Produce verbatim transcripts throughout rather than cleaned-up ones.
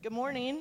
Good morning.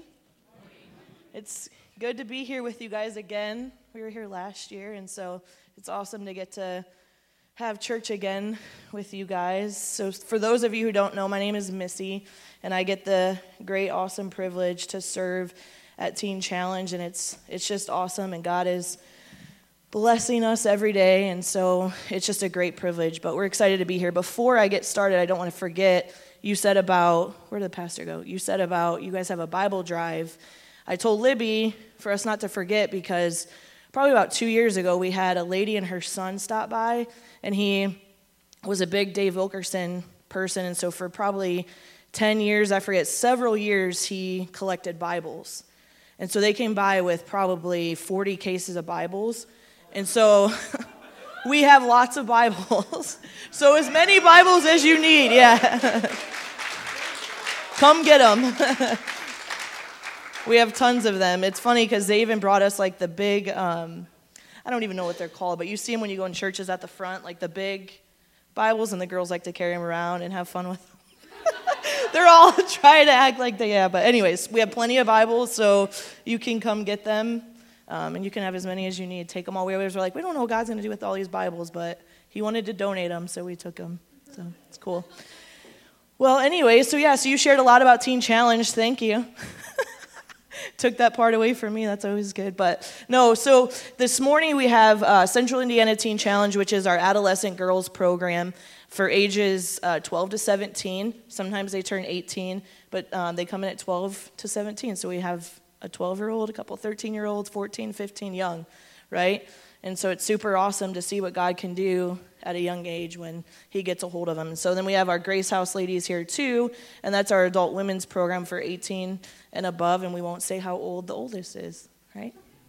It's good to be here with you guys again. We were here last year, and so it's awesome to get to have church again with you guys. So for those of you who don't know, my name is Missy, and I get the great, awesome privilege to serve at Teen Challenge, and it's it's just awesome, and God is blessing us every day, and so it's just a great privilege, but we're excited to be here. Before I get started, I don't want to forget, you said about, where did the pastor go? You said about, you guys have a Bible drive. I told Libby for us not to forget because probably about two years ago, we had a lady and her son stop by, and he was a big Dave Wilkerson person, and so for probably ten years, I forget, several years, he collected Bibles. And so they came by with probably forty cases of Bibles, and so we have lots of Bibles. So as many Bibles as you need, yeah. Come get them. We have tons of them. It's funny because they even brought us like the big, um, I don't even know what they're called, but you see them when you go in churches at the front, like the big Bibles, and the girls like to carry them around and have fun with them. They're all trying to act like they, yeah, but anyways, we have plenty of Bibles, so you can come get them, um, and you can have as many as you need. Take them all. We always were like, we don't know what God's going to do with all these Bibles, but he wanted to donate them, so we took them, so it's cool. Well, anyway, so yeah, so you shared a lot about Teen Challenge. Thank you. Took that part away from me. That's always good. But no, so this morning we have uh, Central Indiana Teen Challenge, which is our adolescent girls program for ages uh, twelve to seventeen. Sometimes they turn eighteen, but um, they come in at twelve to seventeen. So we have a twelve-year-old, a couple thirteen-year-olds, fourteen, fifteen, young, right? And so it's super awesome to see what God can do at a young age when he gets a hold of them. And so then we have our Grace House ladies here too, and that's our adult women's program for eighteen and above, and we won't say how old the oldest is, right?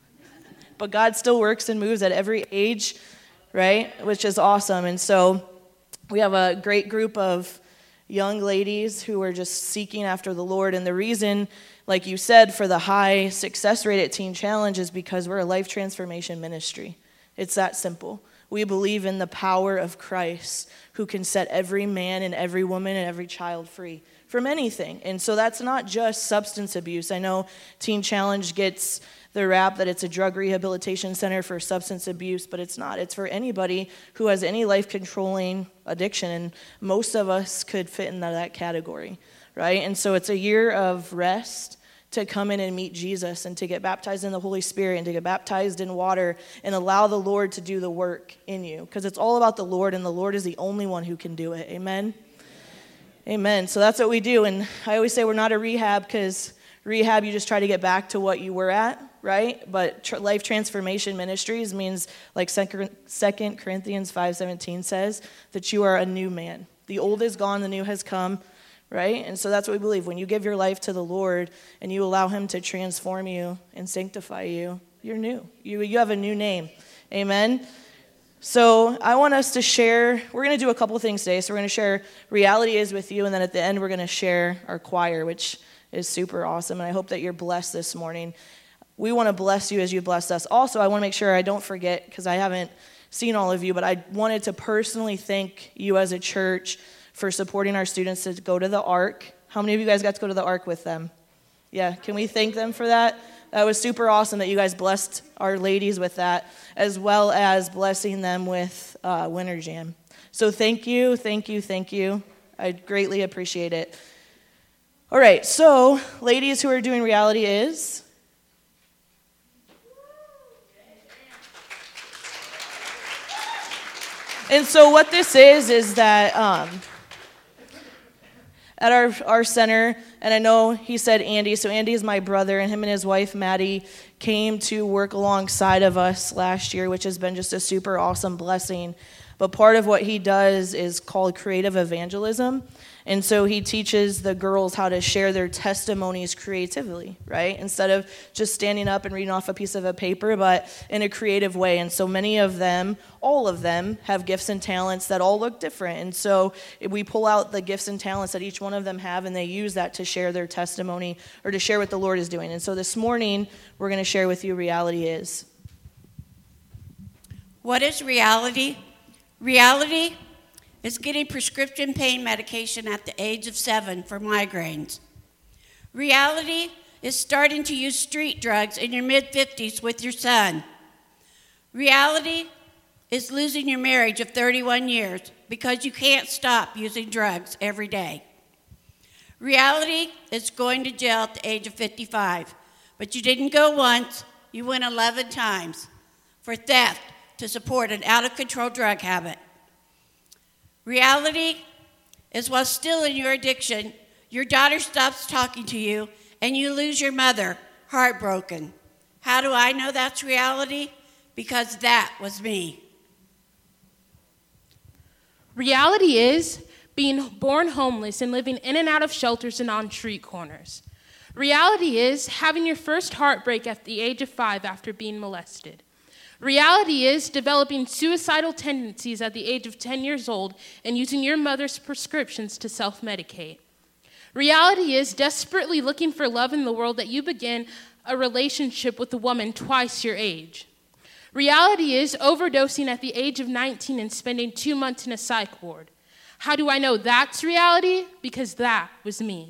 But God still works and moves at every age, right? Which is awesome. And so we have a great group of young ladies who are just seeking after the Lord, and the reason, like you said, for the high success rate at Teen Challenge is because we're a life transformation ministry. It's that simple. We believe in the power of Christ who can set every man and every woman and every child free from anything. And so that's not just substance abuse. I know Teen Challenge gets the rap that it's a drug rehabilitation center for substance abuse, but it's not. It's for anybody who has any life-controlling addiction, and most of us could fit into that category, right? And so it's a year of rest to come in and meet Jesus and to get baptized in the Holy Spirit and to get baptized in water and allow the Lord to do the work in you, because it's all about the Lord, and the Lord is the only one who can do it. Amen? Amen. So that's what we do, and I always say we're not a rehab, because rehab, you just try to get back to what you were at, right? But tr- life transformation ministries means, like Second Corinthians five seventeen says, that you are a new man. The old is gone, the new has come, right? And so that's what we believe. When you give your life to the Lord and you allow him to transform you and sanctify you, you're new. You, you have a new name. Amen? So I want us to share, we're going to do a couple things today. So we're going to share reality is with you, and then at the end we're going to share our choir, which is super awesome, and I hope that you're blessed this morning. We want to bless you as you blessed us. Also, I want to make sure I don't forget, because I haven't seen all of you, but I wanted to personally thank you as a church for supporting our students to go to the Ark. How many of you guys got to go to the Ark with them? Yeah, can we thank them for that? That was super awesome that you guys blessed our ladies with that, as well as blessing them with uh, Winter Jam. So thank you, thank you, thank you. I greatly appreciate it. All right, so ladies who are doing reality is... And so what this is, is that um, at our, our center, and I know he said Andy, so Andy is my brother, and him and his wife, Maddie, came to work alongside of us last year, which has been just a super awesome blessing. But part of what he does is called creative evangelism. And so he teaches the girls how to share their testimonies creatively, right? Instead of just standing up and reading off a piece of a paper, but in a creative way. And so many of them, all of them, have gifts and talents that all look different. And so we pull out the gifts and talents that each one of them have, and they use that to share their testimony or to share what the Lord is doing. And so this morning, we're going to share with you reality is. What is reality? Reality is getting prescription pain medication at the age of seven for migraines. Reality is starting to use street drugs in your mid-fifties with your son. Reality is losing your marriage of thirty-one years because you can't stop using drugs every day. Reality is going to jail at the age of fifty-five, but you didn't go once, you went eleven times for theft to support an out-of-control drug habit. Reality is while still in your addiction, your daughter stops talking to you and you lose your mother, heartbroken. How do I know that's reality? Because that was me. Reality is being born homeless and living in and out of shelters and on street corners. Reality is having your first heartbreak at the age of five after being molested. Reality is developing suicidal tendencies at the age of ten years old and using your mother's prescriptions to self-medicate. Reality is desperately looking for love in the world that you begin a relationship with a woman twice your age. Reality is overdosing at the age of nineteen and spending two months in a psych ward. How do I know that's reality? Because that was me.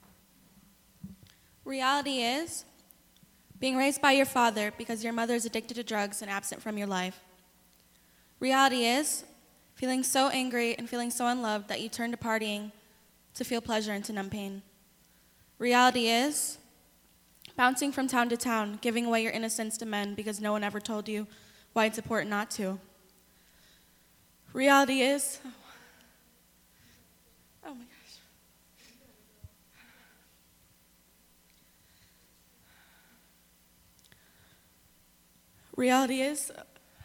Reality is being raised by your father because your mother is addicted to drugs and absent from your life. Reality is feeling so angry and feeling so unloved that you turn to partying to feel pleasure and to numb pain. Reality is bouncing from town to town, giving away your innocence to men because no one ever told you why it's important not to. Reality is, oh, oh my gosh. Reality is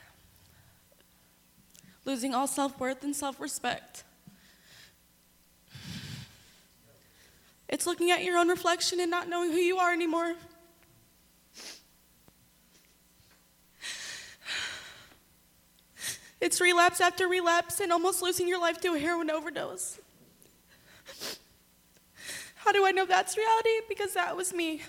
losing all self-worth and self-respect. It's looking at your own reflection and not knowing who you are anymore. It's relapse after relapse and almost losing your life to a heroin overdose. How do I know that's reality? Because that was me.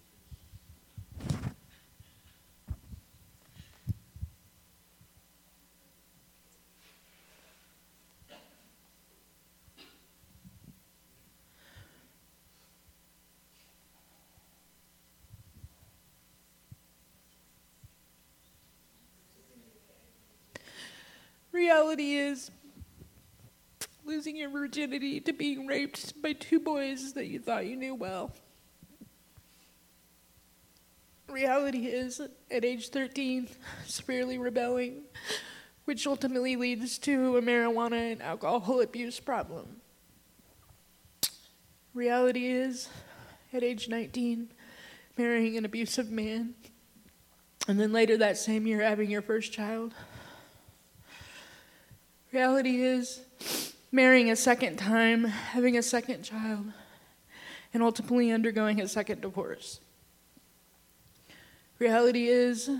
Reality is losing your virginity to being raped by two boys that you thought you knew well. Reality is, at age thirteen, severely rebelling, which ultimately leads to a marijuana and alcohol abuse problem. Reality is, at age nineteen, marrying an abusive man, and then later that same year having your first child. Reality is marrying a second time, having a second child, and ultimately undergoing a second divorce. Reality is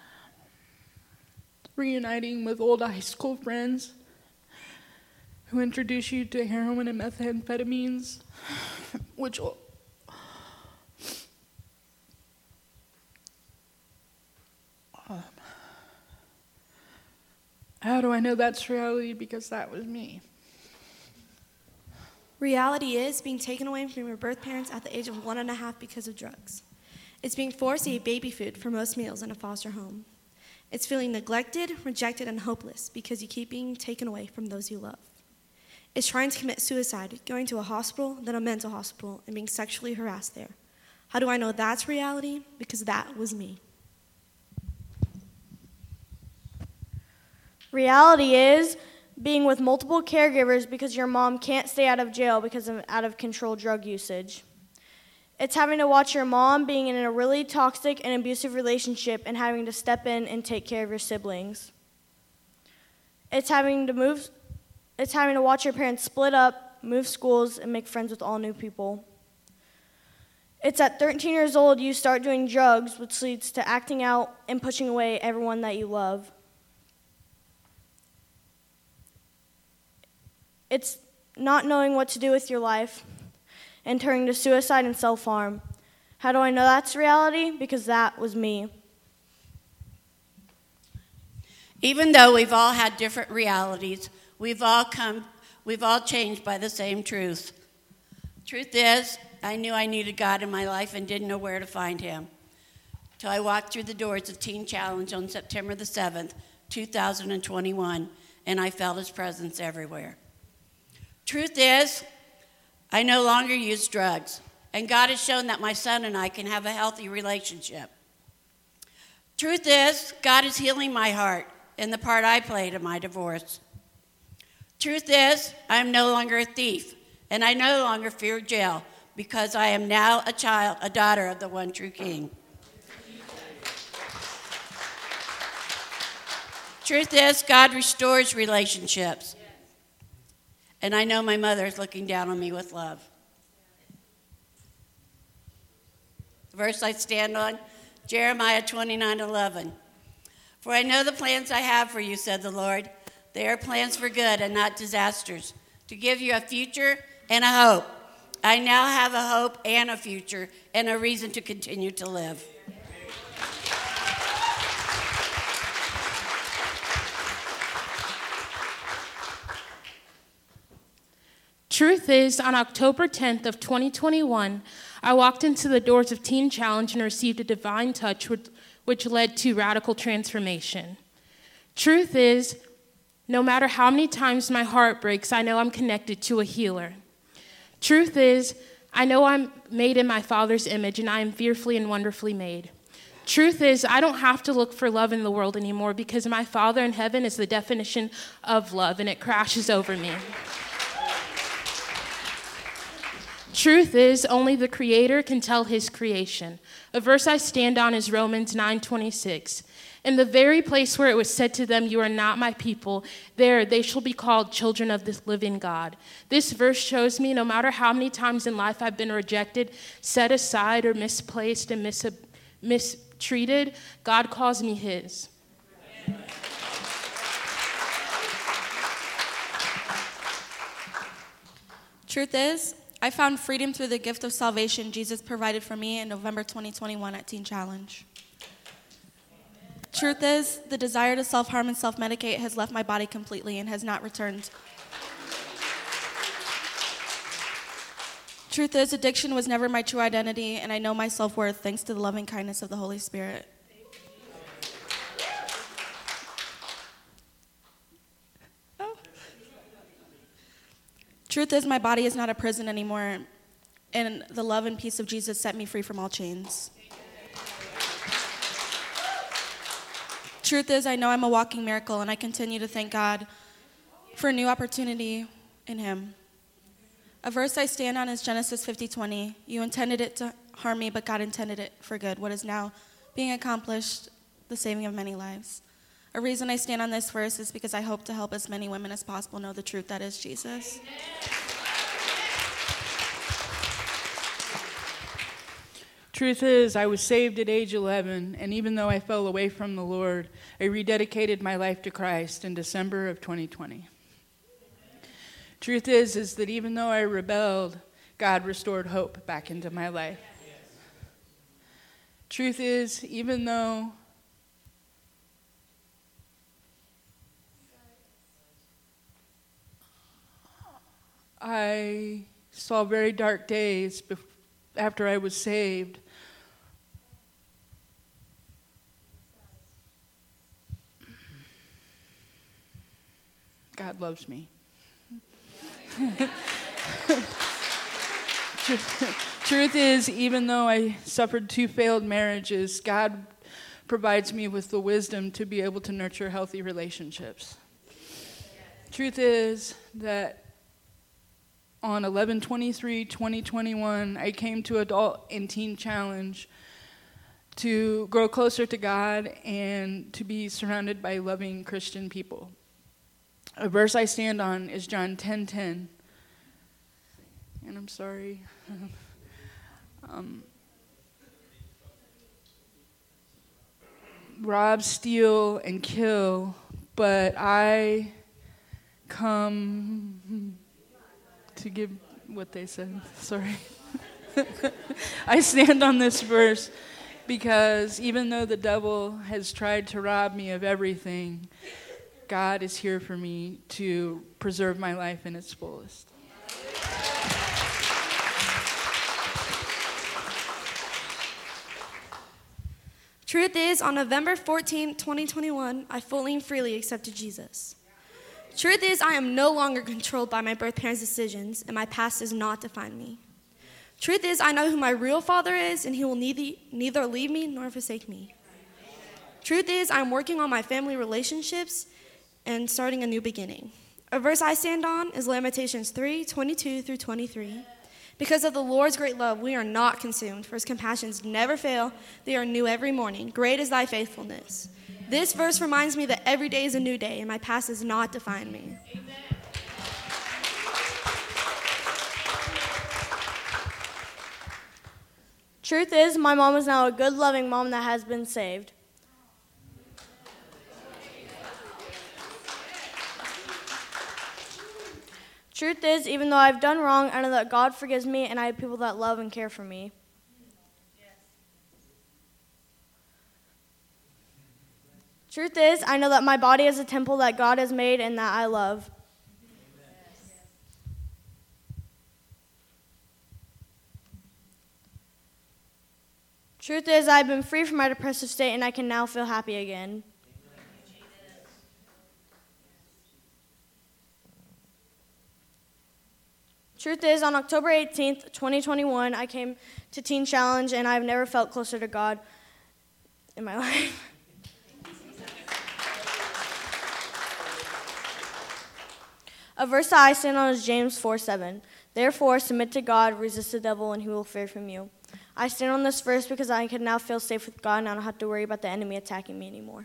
reuniting with old high school friends who introduce you to heroin and methamphetamines, which will um, how do I know that's reality? Because that was me. Reality is being taken away from your birth parents at the age of one and a half because of drugs. It's being forced to eat baby food for most meals in a foster home. It's feeling neglected, rejected, and hopeless because you keep being taken away from those you love. It's trying to commit suicide, going to a hospital, then a mental hospital, and being sexually harassed there. How do I know that's reality? Because that was me. Reality is being with multiple caregivers because your mom can't stay out of jail because of out-of-control drug usage. It's having to watch your mom being in a really toxic and abusive relationship and having to step in and take care of your siblings. It's having to move, it's having to watch your parents split up, move schools, and make friends with all new people. It's at thirteen years old you start doing drugs, which leads to acting out and pushing away everyone that you love. It's not knowing what to do with your life and turning to suicide and self-harm. How do I know that's reality? Because that was me. Even though we've all had different realities, we've all come, we've all changed by the same truth. Truth is, I knew I needed God in my life and didn't know where to find him. Till I walked through the doors of Teen Challenge on September the seventh, two thousand twenty-one, and I felt his presence everywhere. Truth is, I no longer use drugs, and God has shown that my son and I can have a healthy relationship. Truth is, God is healing my heart and the part I played in my divorce. Truth is, I am no longer a thief, and I no longer fear jail because I am now a child, a daughter of the one true King. Truth is, God restores relationships. And I know my mother is looking down on me with love. The verse I stand on, Jeremiah twenty-nine eleven. For I know the plans I have for you, said the Lord. They are plans for good and not disasters, to give you a future and a hope. I now have a hope and a future and a reason to continue to live. Truth is, on October tenth of twenty twenty-one, I walked into the doors of Teen Challenge and received a divine touch which, which led to radical transformation. Truth is, no matter how many times my heart breaks, I know I'm connected to a healer. Truth is, I know I'm made in my Father's image and I am fearfully and wonderfully made. Truth is, I don't have to look for love in the world anymore because my Father in heaven is the definition of love and it crashes over me. Truth is, only the Creator can tell his creation. A verse I stand on is Romans nine twenty-six. In the very place where it was said to them, you are not my people, there they shall be called children of the living God. This verse shows me no matter how many times in life I've been rejected, set aside, or misplaced and mis- mistreated, God calls me his. Truth is, I found freedom through the gift of salvation Jesus provided for me in November twenty twenty-one at Teen Challenge. Truth is, the desire to self-harm and self-medicate has left my body completely and has not returned. Truth is, addiction was never my true identity, and I know my self-worth thanks to the loving kindness of the Holy Spirit. Oh. Truth is, my body is not a prison anymore, and the love and peace of Jesus set me free from all chains. Truth is, I know I'm a walking miracle, and I continue to thank God for a new opportunity in him. A verse I stand on is Genesis fifty twenty. You intended it to harm me, but God intended it for good. What is now being accomplished, the saving of many lives. A reason I stand on this verse is because I hope to help as many women as possible know the truth that is Jesus. Truth is, I was saved at age eleven, and even though I fell away from the Lord, I rededicated my life to Christ in December of twenty twenty. Truth is, is that even though I rebelled, God restored hope back into my life. Yes. Truth is, even though I saw very dark days before, after I was saved, God loves me. Truth is, even though I suffered two failed marriages, God provides me with the wisdom to be able to nurture healthy relationships. Truth is that on eleven twenty-three twenty twenty-one, I came to Adult and Teen Challenge to grow closer to God and to be surrounded by loving Christian people. A verse I stand on is John ten ten. And I'm sorry. um, rob, steal, and kill, but I come to give what they said. Sorry. I stand on this verse because even though the devil has tried to rob me of everything, God is here for me to preserve my life in its fullest. Truth is, on November fourteenth, twenty twenty-one, I fully and freely accepted Jesus. Truth is, I am no longer controlled by my birth parents' decisions, and my past does not define me. Truth is, I know who my real father is, and he will neither, neither leave me nor forsake me. Truth is, I'm working on my family relationships and starting a new beginning. A verse I stand on is Lamentations three, twenty-two through twenty-three. Because of the Lord's great love, we are not consumed, for his compassions never fail. They are new every morning. Great is thy faithfulness. This verse reminds me that every day is a new day, and my past does not define me. Amen. Truth is, my mom is now a good, loving mom that has been saved. Truth is, even though I've done wrong, I know that God forgives me, and I have people that love and care for me. Truth is, I know that my body is a temple that God has made and that I love. Truth is, I've been free from my depressive state and I can now feel happy again. Truth is, on October eighteenth, twenty twenty-one, I came to Teen Challenge and I've never felt closer to God in my life. A verse that I stand on is James four seven. Therefore, submit to God, resist the devil, and he will flee from you. I stand on this verse because I can now feel safe with God and I don't have to worry about the enemy attacking me anymore.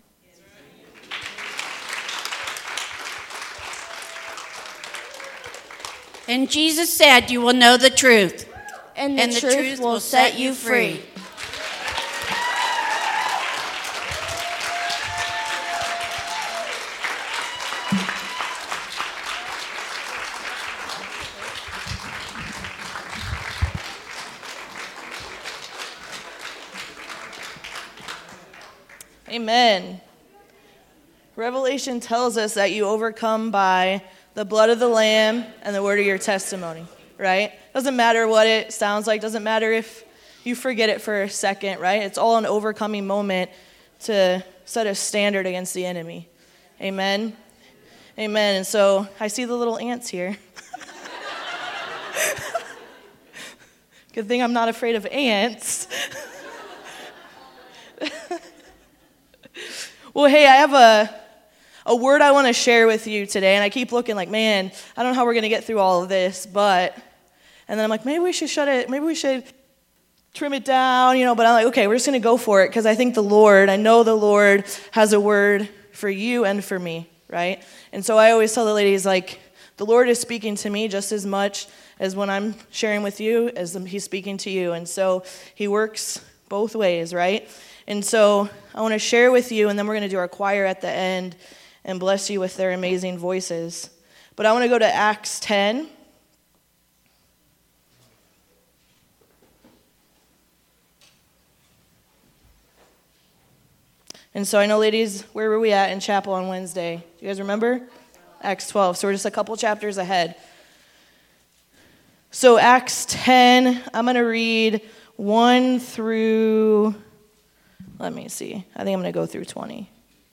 And Jesus said, you will know the truth. And the, and the truth, truth will set you free. Amen. Revelation tells us that you overcome by the blood of the Lamb and the word of your testimony, right? Doesn't matter what it sounds like. Doesn't matter if you forget it for a second, right? It's all an overcoming moment to set a standard against the enemy. Amen. Amen. And so I see the little ants here. Good thing I'm not afraid of ants. Well, hey, I have a a word I want to share with you today, and I keep looking like, man, I don't know how we're going to get through all of this, but, and then I'm like, maybe we should shut it, maybe we should trim it down, you know, but I'm like, okay, we're just going to go for it, because I think the Lord, I know the Lord has a word for you and for me, right? And so I always tell the ladies, like, the Lord is speaking to me just as much as when I'm sharing with you, as he's speaking to you, and so he works both ways, right? And so I want to share with you, and then we're going to do our choir at the end and bless you with their amazing voices. But I want to go to Acts ten. And so I know, ladies, where were we at in chapel on Wednesday? Do you guys remember? Acts twelve. So we're just a couple chapters ahead. So Acts ten, I'm going to read one through... Let me see. I think I'm going to go through twenty.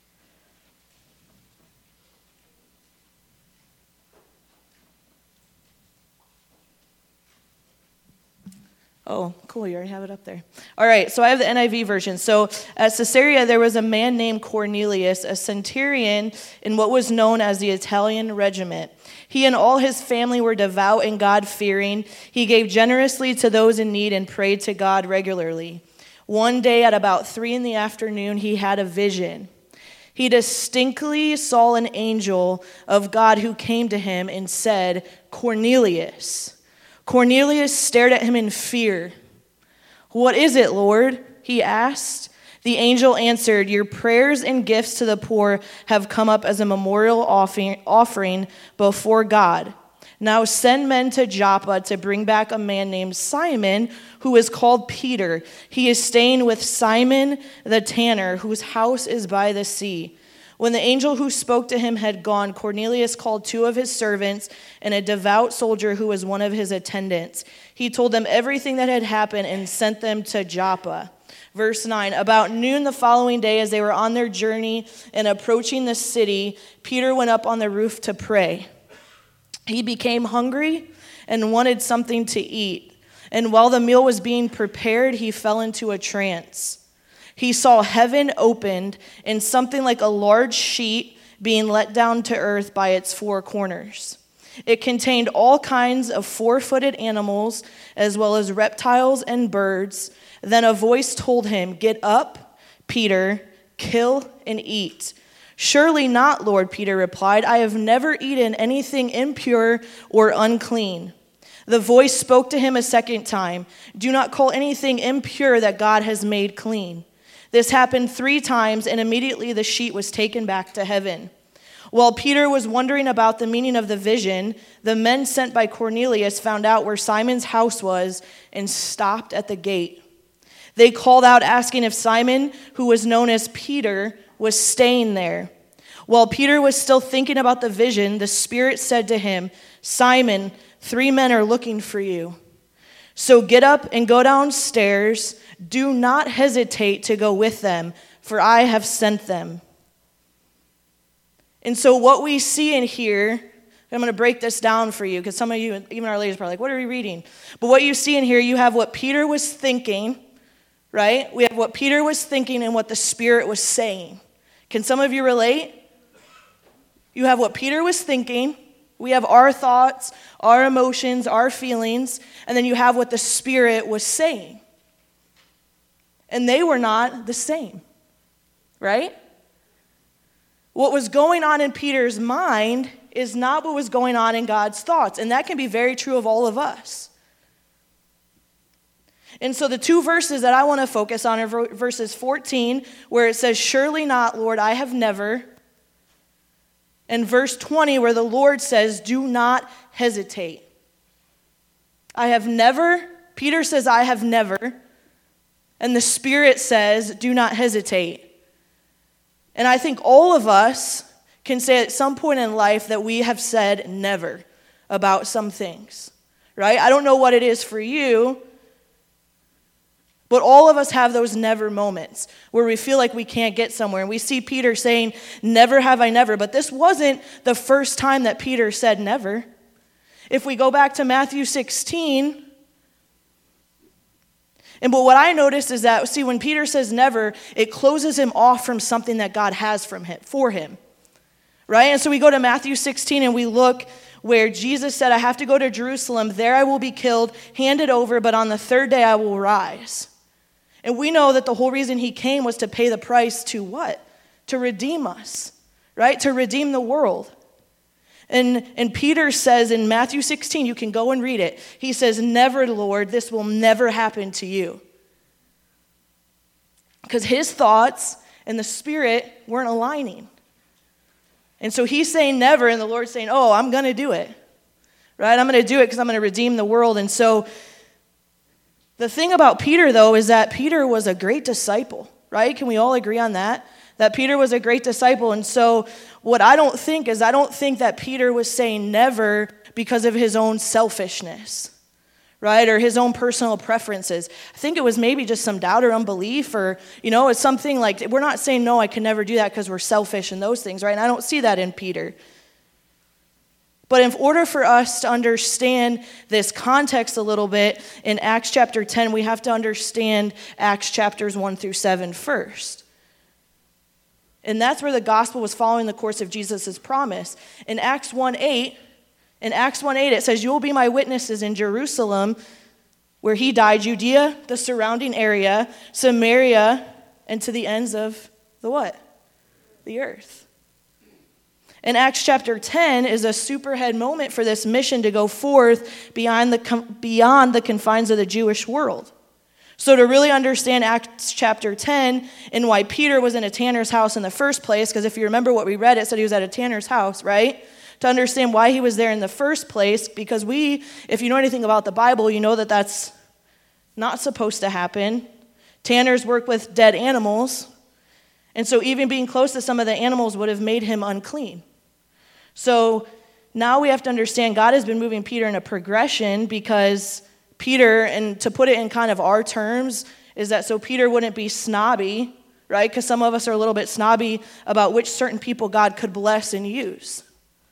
Oh, cool. You already have it up there. All right. So I have the N I V version. So at Caesarea, there was a man named Cornelius, a centurion in what was known as the Italian regiment. He and all his family were devout and God-fearing. He gave generously to those in need and prayed to God regularly. One day at about three in the afternoon, he had a vision. He distinctly saw an angel of God who came to him and said, Cornelius. Cornelius stared at him in fear. What is it, Lord? He asked. The angel answered, your prayers and gifts to the poor have come up as a memorial offering before God. Now send men to Joppa to bring back a man named Simon, who is called Peter. He is staying with Simon the tanner, whose house is by the sea. When the angel who spoke to him had gone, Cornelius called two of his servants and a devout soldier who was one of his attendants. He told them everything that had happened and sent them to Joppa. Verse nine, about noon the following day, as they were on their journey and approaching the city, Peter went up on the roof to pray. He became hungry and wanted something to eat. And while the meal was being prepared, he fell into a trance. He saw heaven opened and something like a large sheet being let down to earth by its four corners. It contained all kinds of four-footed animals, as well as reptiles and birds. Then a voice told him, "Get up, Peter, kill and eat." "Surely not, Lord," Peter replied. "I have never eaten anything impure or unclean." The voice spoke to him a second time, "Do not call anything impure that God has made clean." This happened three times, and immediately the sheet was taken back to heaven. While Peter was wondering about the meaning of the vision, the men sent by Cornelius found out where Simon's house was and stopped at the gate. They called out asking if Simon, who was known as Peter, was staying there. While Peter was still thinking about the vision, the Spirit said to him, "Simon, three men are looking for you. So get up and go downstairs. Do not hesitate to go with them, for I have sent them." And so what we see in here, I'm going to break this down for you, because some of you, even our ladies, are probably like, what are we reading? But what you see in here, you have what Peter was thinking, right? We have what Peter was thinking and what the Spirit was saying. Can some of you relate? You have what Peter was thinking. We have our thoughts, our emotions, our feelings, and then you have what the Spirit was saying. And they were not the same, right? What was going on in Peter's mind is not what was going on in God's thoughts, and that can be very true of all of us. And so the two verses that I want to focus on are verses fourteen, where it says, "Surely not, Lord, I have never," and verse twenty, where the Lord says, "Do not hesitate." I have never, Peter says, "I have never," and the Spirit says, "Do not hesitate." And I think all of us can say at some point in life that we have said never about some things, right? I don't know what it is for you, but all of us have those never moments where we feel like we can't get somewhere. And we see Peter saying, "Never have I never." But this wasn't the first time that Peter said never. If we go back to Matthew sixteen, and but what I noticed is that, see, when Peter says never, it closes him off from something that God has from him, for him, right? And so we go to Matthew sixteen and we look where Jesus said, "I have to go to Jerusalem. There I will be killed, handed over, but on the third day I will rise." And we know that the whole reason he came was to pay the price to what? To redeem us, right? To redeem the world. And, and Peter says in Matthew sixteen, you can go and read it. He says, "Never, Lord, this will never happen to you." Because his thoughts and the Spirit weren't aligning. And so he's saying never, and the Lord's saying, "Oh, I'm going to do it." Right? I'm going to do it because I'm going to redeem the world. And so the thing about Peter, though, is that Peter was a great disciple, right? Can we all agree on that? That Peter was a great disciple. And so what I don't think is, I don't think that Peter was saying never because of his own selfishness, right? Or his own personal preferences. I think it was maybe just some doubt or unbelief, or, you know, it's something like, we're not saying, no, I can never do that because we're selfish and those things, right? And I don't see that in Peter. But in order for us to understand this context a little bit, in Acts chapter ten, we have to understand Acts chapters one through seven first. And that's where the gospel was following the course of Jesus' promise. In Acts one eight, in Acts one eight, it says, "You will be my witnesses in Jerusalem," where he died, "Judea, the surrounding area, Samaria, and to the ends of the what? The earth." In Acts chapter ten is a superhead moment for this mission to go forth beyond the, beyond the confines of the Jewish world. So to really understand Acts chapter ten and why Peter was in a tanner's house in the first place, because if you remember what we read, it said he was at a tanner's house, right? To understand why he was there in the first place, because we, if you know anything about the Bible, you know that that's not supposed to happen. Tanners work with dead animals, And so even being close to some of the animals would have made him unclean. So now we have to understand God has been moving Peter in a progression, because Peter, and to put it in kind of our terms, is that so Peter wouldn't be snobby, right? Because some of us are a little bit snobby about which certain people God could bless and use.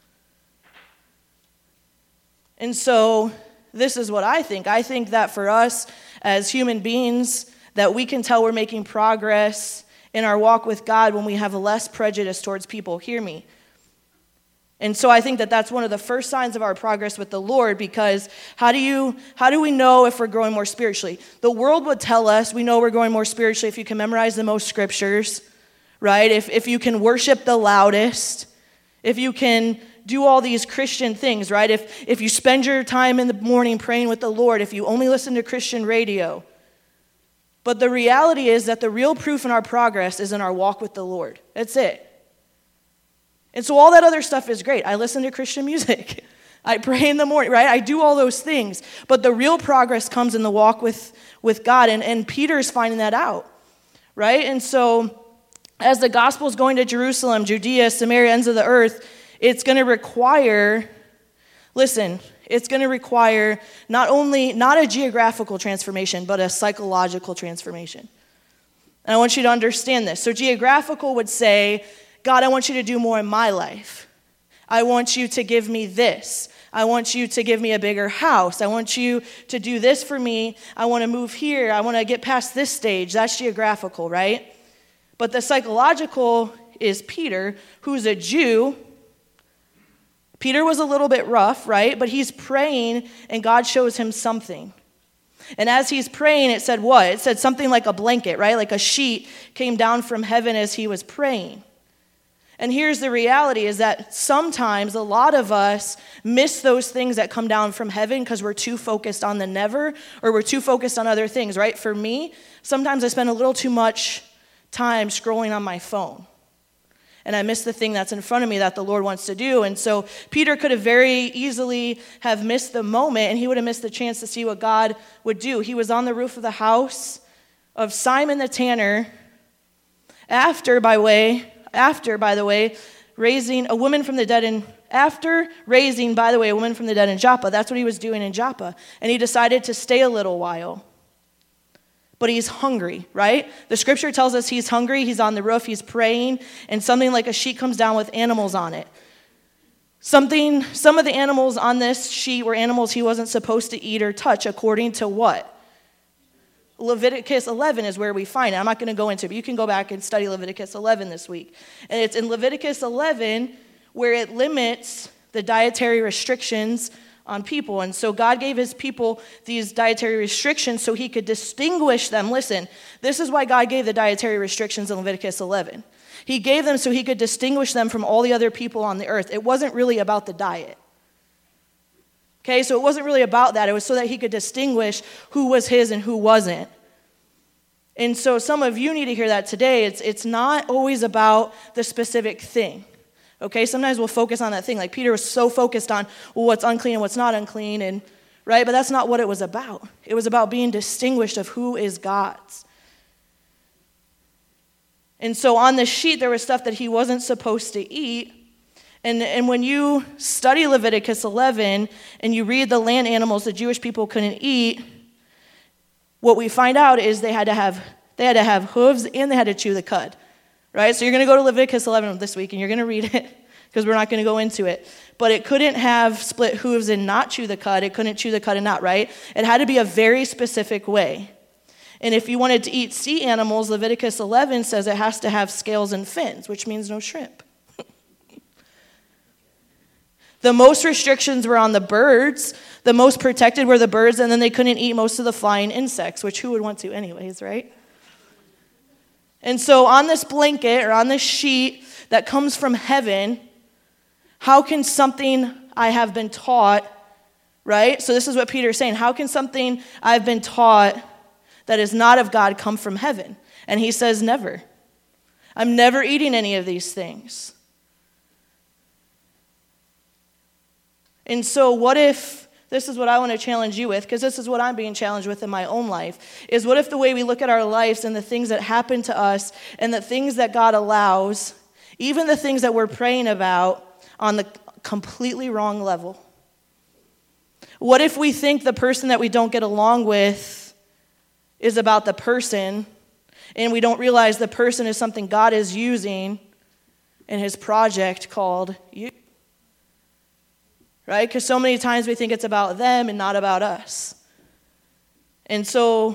And so this is what I think. I think that for us as human beings, that we can tell we're making progress in our walk with God when we have less prejudice towards people. Hear me. And so I think that that's one of the first signs of our progress with the Lord, because how do you how do we know if we're growing more spiritually? The world would tell us we know we're growing more spiritually if you can memorize the most scriptures, right? If if you can worship the loudest, if you can do all these Christian things, right? If if you spend your time in the morning praying with the Lord, if you only listen to Christian radio. But the reality is that the real proof in our progress is in our walk with the Lord. That's it. And so all that other stuff is great. I listen to Christian music. I pray in the morning, right? I do all those things. But the real progress comes in the walk with, with God. And, and Peter's finding that out, right? And so as the gospel is going to Jerusalem, Judea, Samaria, ends of the earth, it's going to require, listen, it's going to require not only, not a geographical transformation, but a psychological transformation. And I want you to understand this. So geographical would say, God, I want you to do more in my life. I want you to give me this. I want you to give me a bigger house. I want you to do this for me. I want to move here. I want to get past this stage. That's geographical, right? But the psychological is Peter, who's a Jew. Peter was a little bit rough, right? But he's praying, and God shows him something. And as he's praying, it said what? It said something like a blanket, right? Like a sheet came down from heaven as he was praying. And here's the reality, is that sometimes a lot of us miss those things that come down from heaven because we're too focused on the never, or we're too focused on other things, right? For me, sometimes I spend a little too much time scrolling on my phone. And I miss the thing that's in front of me that the Lord wants to do. And so Peter could have very easily have missed the moment, and he would have missed the chance to see what God would do. He was on the roof of the house of Simon the tanner after, by way... After, by the way, raising a woman from the dead in, after raising, by the way, a woman from the dead in Joppa. That's what he was doing in Joppa. And he decided to stay a little while. But he's hungry, right? The scripture tells us he's hungry. He's on the roof. He's praying. And something like a sheet comes down with animals on it. Something, some of the animals on this sheet were animals he wasn't supposed to eat or touch, according to what? Leviticus eleven is where we find it. I'm not going to go into it, but you can go back and study Leviticus eleven this week. And it's in Leviticus eleven where it limits the dietary restrictions on people. And so God gave his people these dietary restrictions so he could distinguish them. Listen, this is why God gave the dietary restrictions in Leviticus eleven. He gave them so he could distinguish them from all the other people on the earth. It wasn't really about the diet. Okay, so it wasn't really about that. It was so that he could distinguish who was his and who wasn't. And so some of you need to hear that today. It's it's not always about the specific thing. Okay, sometimes we'll focus on that thing. Like Peter was so focused on, well, what's unclean and what's not unclean, and right? But that's not what it was about. It was about being distinguished of who is God's. And so on the sheet, there was stuff that he wasn't supposed to eat. And, and when you study Leviticus eleven and you read the land animals the Jewish people couldn't eat, what we find out is they had to have they had to have hooves and they had to chew the cud, right? So you're going to go to Leviticus eleven this week and you're going to read it because we're not going to go into it. But it couldn't have split hooves and not chew the cud. It couldn't chew the cud and not, right? It had to be a very specific way. And if you wanted to eat sea animals, Leviticus eleven says it has to have scales and fins, which means no shrimp. The most restrictions were on the birds. The most protected were the birds, and then they couldn't eat most of the flying insects, which who would want to anyways, right? And so on this blanket or on this sheet that comes from heaven, how can something I have been taught, right? So this is what Peter's saying. How can something I've been taught that is not of God come from heaven? And he says, never. I'm never eating any of these things. And so what if this is what I want to challenge you with, because this is what I'm being challenged with in my own life, is what if the way we look at our lives and the things that happen to us and the things that God allows, even the things that we're praying about, on the completely wrong level? What if we think the person that we don't get along with is about the person, and we don't realize the person is something God is using in his project called you? Right? Because so many times we think it's about them and not about us. And so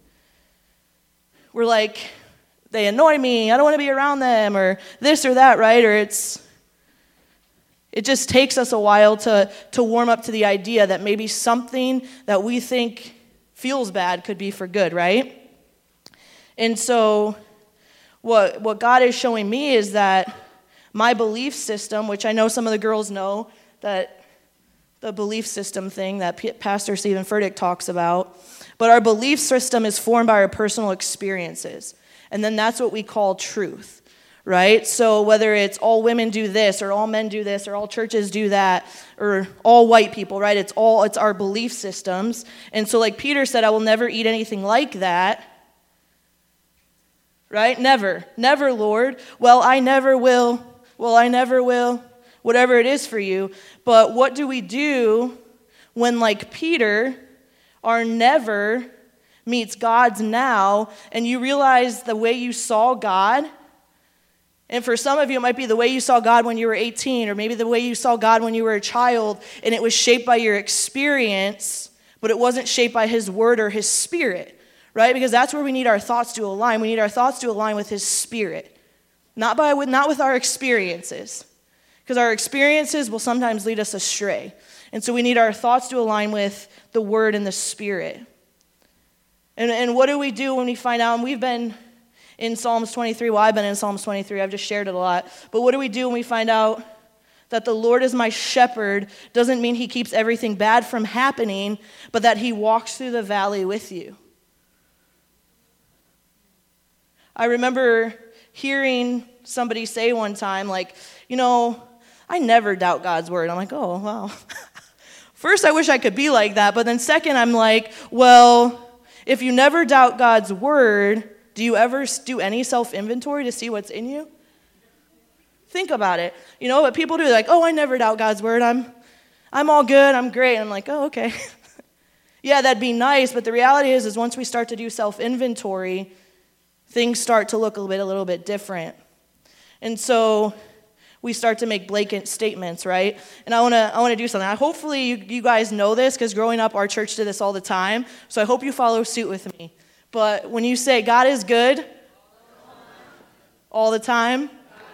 we're like, they annoy me, I don't want to be around them, or this or that, right? Or it's, it just takes us a while to, to warm up to the idea that maybe something that we think feels bad could be for good, right? And so what, what God is showing me is that my belief system, which I know some of the girls know, that the belief system thing that P- Pastor Stephen Furtick talks about. But our belief system is formed by our personal experiences. And then that's what we call truth, right? So whether it's all women do this, or all men do this, or all churches do that, or all white people, right? It's all, it's our belief systems. And so like Peter said, I will never eat anything like that. Right? Never. Never, Lord. Well, I never will. Well, I never will. Whatever it is for you. But what do we do when, like Peter, our never meets God's now, and you realize the way you saw God? And for some of you, it might be the way you saw God when you were eighteen, or maybe the way you saw God when you were a child, and it was shaped by your experience, but it wasn't shaped by his word or his spirit, right? Because that's where we need our thoughts to align. We need our thoughts to align with his spirit, not by not with our experiences. Because our experiences will sometimes lead us astray. And so we need our thoughts to align with the word and the spirit. And, and what do we do when we find out? And we've been in Psalms twenty-three. Well, I've been in Psalms twenty-three. I've just shared it a lot. But what do we do when we find out that the Lord is my shepherd? Doesn't mean he keeps everything bad from happening, but that he walks through the valley with you. I remember hearing somebody say one time, like, you know, I never doubt God's word. I'm like, oh, wow. First, I wish I could be like that. But then second, I'm like, well, if you never doubt God's word, do you ever do any self-inventory to see what's in you? Think about it. You know what people do? They're like, oh, I never doubt God's word. I'm, I'm all good. I'm great. And I'm like, oh, okay. Yeah, that'd be nice. But the reality is, is once we start to do self-inventory, things start to look a little bit, a little bit different. And so we start to make blanket statements, right? And I want to I want to do something. I, hopefully you, you guys know this, because growing up, our church did this all the time. So I hope you follow suit with me. But when you say God is good all the time,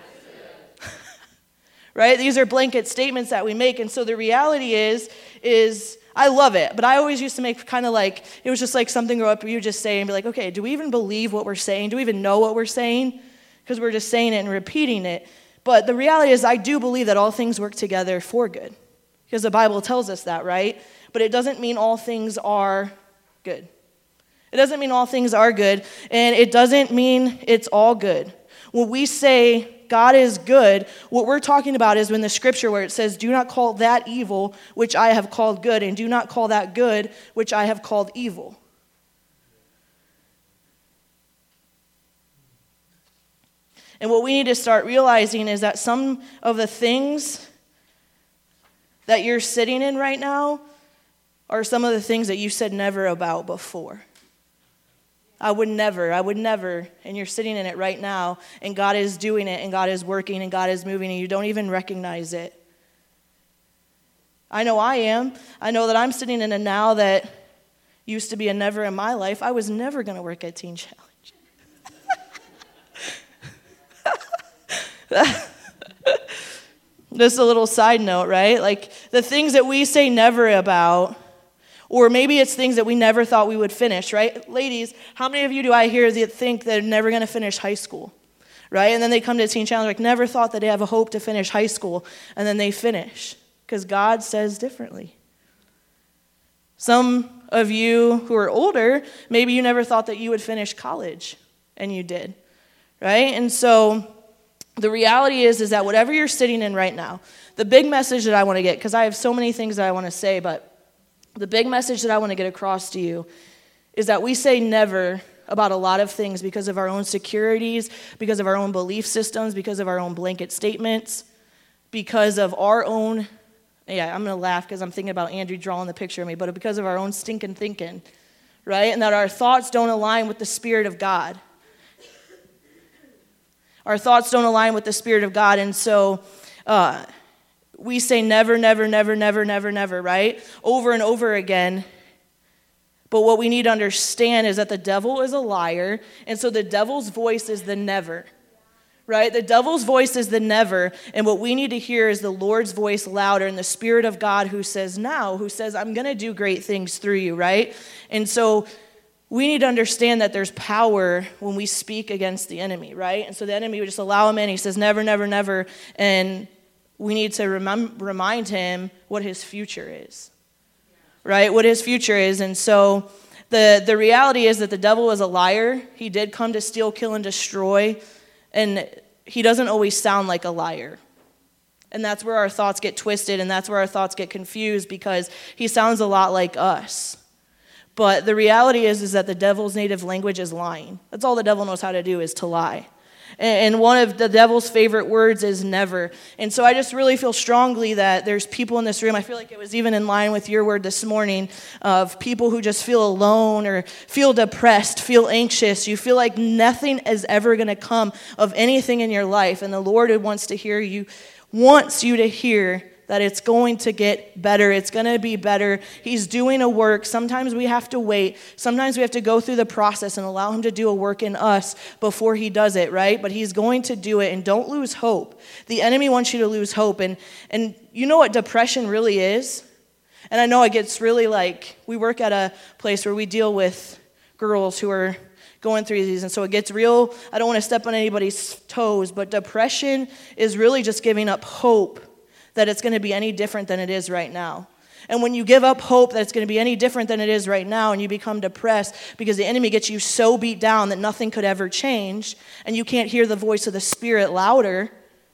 right? These are blanket statements that we make. And so the reality is, is I love it. But I always used to make kind of like, it was just like something grow up you just say and be like, okay, do we even believe what we're saying? Do we even know what we're saying? Because we're just saying it and repeating it. But the reality is, I do believe that all things work together for good, because the Bible tells us that, right? But it doesn't mean all things are good. It doesn't mean all things are good, and it doesn't mean it's all good. When we say God is good, what we're talking about is when the scripture where it says, do not call that evil which I have called good, and do not call that good which I have called evil. And what we need to start realizing is that some of the things that you're sitting in right now are some of the things that you said never about before. I would never, I would never, and you're sitting in it right now, and God is doing it, and God is working, and God is moving, and you don't even recognize it. I know I am. I know that I'm sitting in a now that used to be a never in my life. I was never going to work at Teen Challenge. Just a little side note, right? Like the things that we say never about, or maybe it's things that we never thought we would finish, right? Ladies, how many of you do I hear that think they're never going to finish high school, right? And then they come to Teen Challenge, like never thought that they have a hope to finish high school, and then they finish because God says differently. Some of you who are older, maybe you never thought that you would finish college, and you did, right? And so the reality is, is that whatever you're sitting in right now, the big message that I want to get, because I have so many things that I want to say, but the big message that I want to get across to you is that we say never about a lot of things because of our own securities, because of our own belief systems, because of our own blanket statements, because of our own, yeah, I'm going to laugh because I'm thinking about Andrew drawing the picture of me, but because of our own stinking thinking, right? And that our thoughts don't align with the Spirit of God. Our thoughts don't align with the Spirit of God, and so uh, we say never, never, never, never, never, never, right? Over and over again. But what we need to understand is that the devil is a liar, and so the devil's voice is the never, right? The devil's voice is the never, and what we need to hear is the Lord's voice louder, and the Spirit of God who says now, who says, I'm going to do great things through you, right? And so we need to understand that there's power when we speak against the enemy, right? And so the enemy would just allow him in. He says, never, never, never, and we need to remem- remind him what his future is. Right, what his future is. And so the, the reality is that the devil is a liar. He did come to steal, kill, and destroy. And he doesn't always sound like a liar. And that's where our thoughts get twisted, and that's where our thoughts get confused, because he sounds a lot like us. But the reality is, is that the devil's native language is lying. That's all the devil knows how to do, is to lie. And one of the devil's favorite words is never. And so I just really feel strongly that there's people in this room, I feel like it was even in line with your word this morning, of people who just feel alone or feel depressed, feel anxious. You feel like nothing is ever going to come of anything in your life. And the Lord wants to hear you, wants you to hear that it's going to get better. It's going to be better. He's doing a work. Sometimes we have to wait. Sometimes we have to go through the process and allow him to do a work in us before he does it, right? But he's going to do it, and don't lose hope. The enemy wants you to lose hope. And, and you know what depression really is? And I know it gets really like, we work at a place where we deal with girls who are going through these, and so it gets real. I don't want to step on anybody's toes, but depression is really just giving up hope that it's going to be any different than it is right now. And when you give up hope that it's going to be any different than it is right now, and you become depressed because the enemy gets you so beat down that nothing could ever change, and you can't hear the voice of the Spirit louder,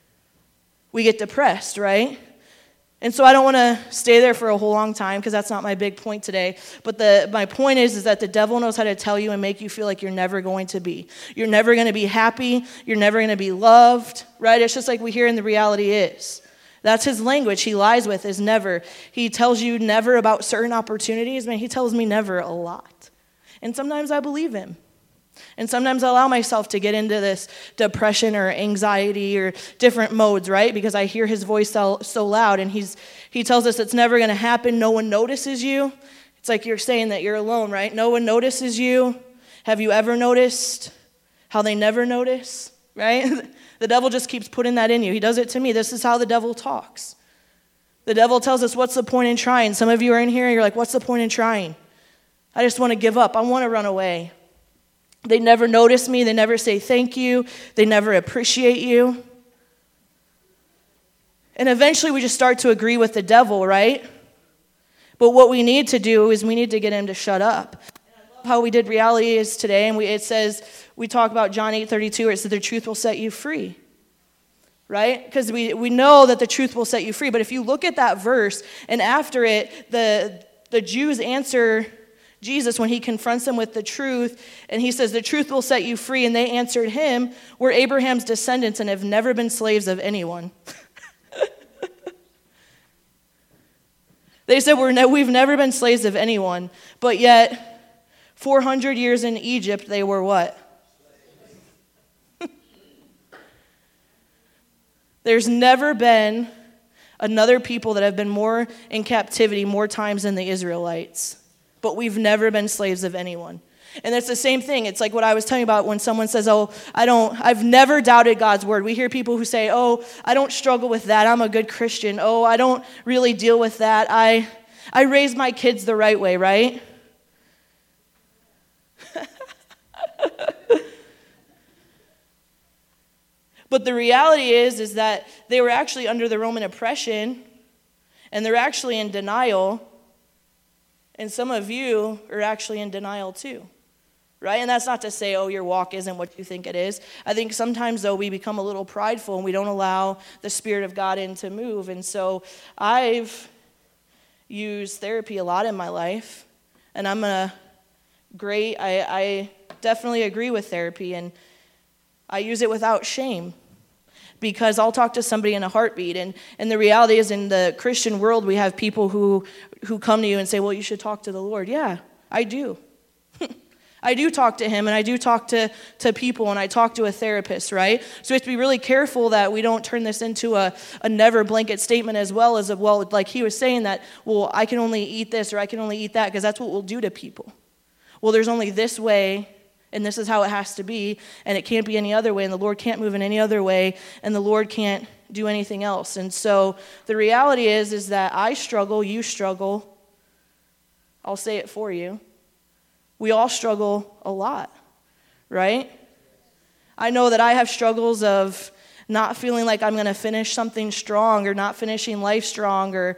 we get depressed, right? And so I don't want to stay there for a whole long time, because that's not my big point today. But the my point is, is that the devil knows how to tell you and make you feel like you're never going to be. You're never going to be happy. You're never going to be loved, right? It's just like we hear in the reality is. That's his language. He lies with is never. He tells you never about certain opportunities. Man, he tells me never a lot. And sometimes I believe him. And sometimes I allow myself to get into this depression or anxiety or different modes, right? Because I hear his voice so, so loud, and he's he tells us it's never going to happen. No one notices you. It's like you're saying that you're alone, right? No one notices you. Have you ever noticed how they never notice, right? The devil just keeps putting that in you. He does it to me. This is how the devil talks. The devil tells us, what's the point in trying? Some of you are in here and you're like, what's the point in trying? I just want to give up. I want to run away. They never notice me. They never say thank you. They never appreciate you. And eventually we just start to agree with the devil, right? But what we need to do is we need to get him to shut up. How we did reality is today, and we, it says, we talk about John eight thirty-two, where it says the truth will set you free, right? Because we, we know that the truth will set you free, but if you look at that verse, and after it, the, the Jews answer Jesus when he confronts them with the truth, and he says, the truth will set you free, and they answered him, we're Abraham's descendants and have never been slaves of anyone. They said, We're ne- we've never been slaves of anyone, but yet four hundred years in Egypt, they were what? There's never been another people that have been more in captivity more times than the Israelites. But we've never been slaves of anyone. And it's the same thing. It's like what I was telling you about when someone says, oh, I don't, I've never doubted God's word. We hear people who say, oh, I don't struggle with that. I'm a good Christian. Oh, I don't really deal with that. I, I raise my kids the right way, right? But the reality is, is that they were actually under the Roman oppression, and they're actually in denial, and some of you are actually in denial too, right? And that's not to say, oh, your walk isn't what you think it is. I think sometimes, though, we become a little prideful, and we don't allow the Spirit of God in to move, and so I've... use therapy a lot in my life, and I'm a great, I, I definitely agree with therapy, and I use it without shame because I'll talk to somebody in a heartbeat. And, and the reality is, in the Christian world, we have people who, who come to you and say, well, you should talk to the Lord. Yeah, I do. I do talk to him, and I do talk to, to people, and I talk to a therapist, right? So we have to be really careful that we don't turn this into a, a never blanket statement, as well as, a, well, like he was saying that, well, I can only eat this or I can only eat that, because that's what we'll do to people. Well, there's only this way, and this is how it has to be, and it can't be any other way, and the Lord can't move in any other way, and the Lord can't do anything else. And so the reality is, is that I struggle, you struggle. I'll say it for you. We all struggle a lot, right? I know that I have struggles of not feeling like I'm going to finish something strong, or not finishing life strong, or,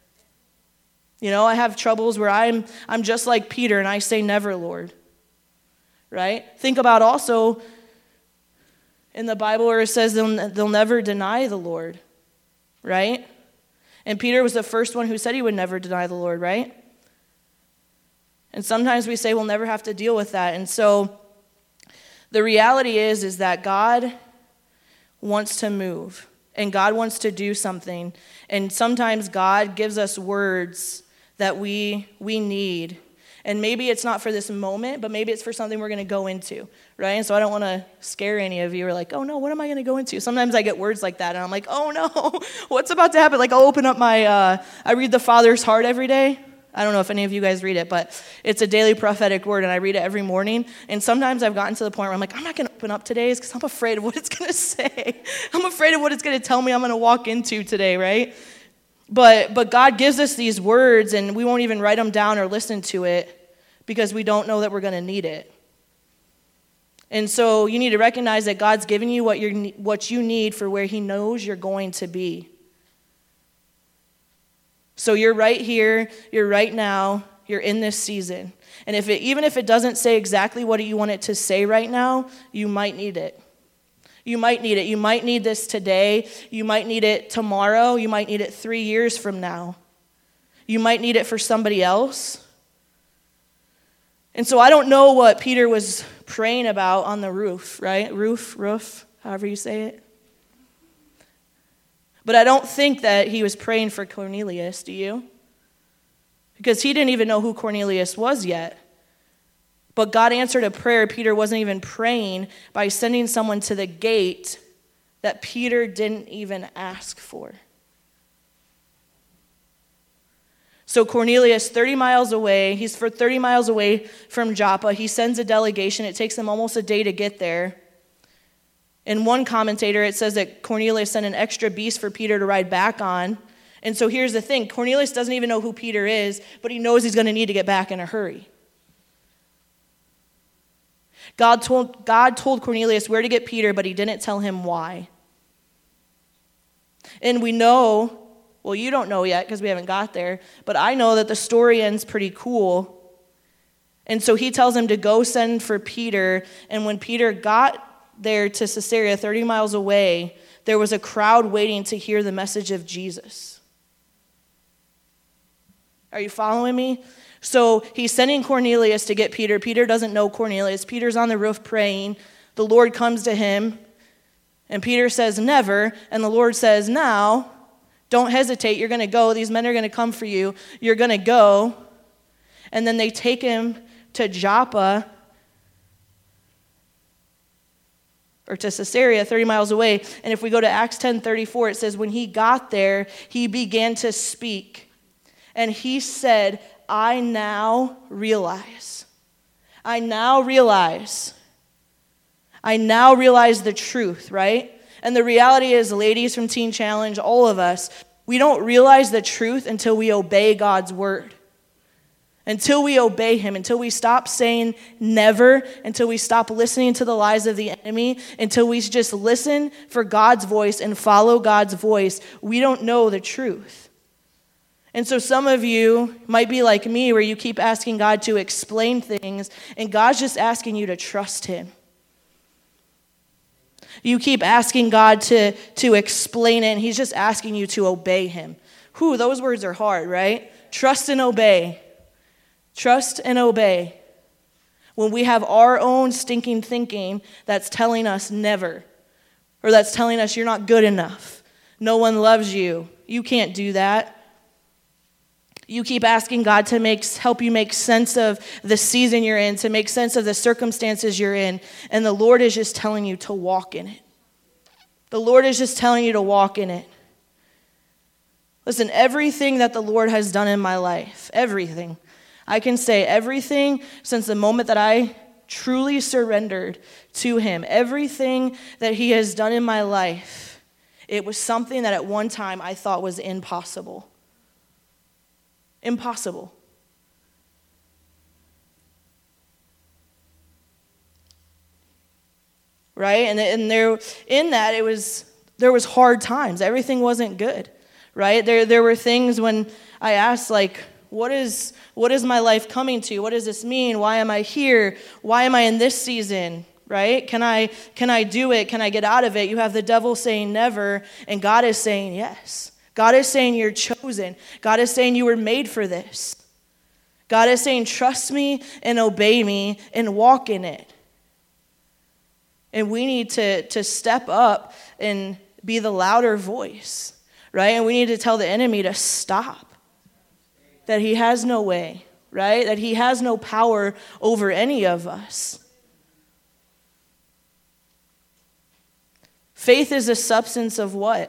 you know, I have troubles where I'm I'm just like Peter and I say never, Lord, right? Think about also in the Bible where it says they'll, they'll never deny the Lord, right? And Peter was the first one who said he would never deny the Lord, right? And sometimes we say we'll never have to deal with that. And so the reality is, is that God wants to move, and God wants to do something. And sometimes God gives us words that we we need. And maybe it's not for this moment, but maybe it's for something we're going to go into, right? And so I don't want to scare any of you. Or like, oh no, what am I going to go into? Sometimes I get words like that, and I'm like, oh no, what's about to happen? Like, I'll open up my, uh, I read the Father's Heart every day. I don't know if any of you guys read it, but it's a daily prophetic word, and I read it every morning. And sometimes I've gotten to the point where I'm like, I'm not going to open up today's because I'm afraid of what it's going to say. I'm afraid of what it's going to tell me I'm going to walk into today, right? But but God gives us these words, and we won't even write them down or listen to it because we don't know that we're going to need it. And so you need to recognize that God's giving you what you what you need for where he knows you're going to be. So you're right here, you're right now, you're in this season. And if it, even if it doesn't say exactly what you want it to say right now, you might need it. You might need it. You might need this today. You might need it tomorrow. You might need it three years from now. You might need it for somebody else. And so I don't know what Peter was praying about on the roof, right? Roof, roof, however you say it. But I don't think that he was praying for Cornelius, do you? Because he didn't even know who Cornelius was yet. But God answered a prayer Peter wasn't even praying by sending someone to the gate that Peter didn't even ask for. So Cornelius, thirty miles away, he's for thirty miles away from Joppa. He sends a delegation. It takes them almost a day to get there. In one commentator, it says that Cornelius sent an extra beast for Peter to ride back on. And so here's the thing. Cornelius doesn't even know who Peter is, but he knows he's going to need to get back in a hurry. God told, God told Cornelius where to get Peter, but he didn't tell him why. And we know, well, you don't know yet because we haven't got there, but I know that the story ends pretty cool. And so he tells him to go send for Peter, and when Peter got there to Caesarea, thirty miles away, there was a crowd waiting to hear the message of Jesus. Are you following me? So he's sending Cornelius to get Peter. Peter doesn't know Cornelius. Peter's on the roof praying. The Lord comes to him, and Peter says, never. And the Lord says, now, don't hesitate. You're going to go. These men are going to come for you. You're going to go. And then they take him to Joppa, or to Caesarea, thirty miles away. And if we go to Acts ten thirty-four, it says, when he got there, he began to speak. And he said, I now realize. I now realize. I now realize the truth, right? And the reality is, ladies from Teen Challenge, all of us, we don't realize the truth until we obey God's word. Until we obey him, until we stop saying never, until we stop listening to the lies of the enemy, until we just listen for God's voice and follow God's voice, we don't know the truth. And so some of you might be like me, where you keep asking God to explain things, and God's just asking you to trust him. You keep asking God to, to explain it, and he's just asking you to obey him. Whew, those words are hard, right? Trust and obey. Trust and obey. When we have our own stinking thinking that's telling us never, or that's telling us you're not good enough, no one loves you, you can't do that. You keep asking God to make, help you make sense of the season you're in, to make sense of the circumstances you're in, and the Lord is just telling you to walk in it. The Lord is just telling you to walk in it. Listen, everything that the Lord has done in my life, everything, I can say everything since the moment that I truly surrendered to him, everything that he has done in my life, it was something that at one time I thought was impossible. Impossible. Right? And, and there in that it was there was hard times. Everything wasn't good. Right? There there were things when I asked, like, what is what is my life coming to? What does this mean? Why am I here? Why am I in this season? Right? Can I can I do it? Can I get out of it? You have the devil saying never, and God is saying yes. God is saying you're chosen. God is saying you were made for this. God is saying trust me and obey me and walk in it. And we need to, to step up and be the louder voice, right? And we need to tell the enemy to stop. That he has no way, right? That he has no power over any of us. Faith is a substance of what?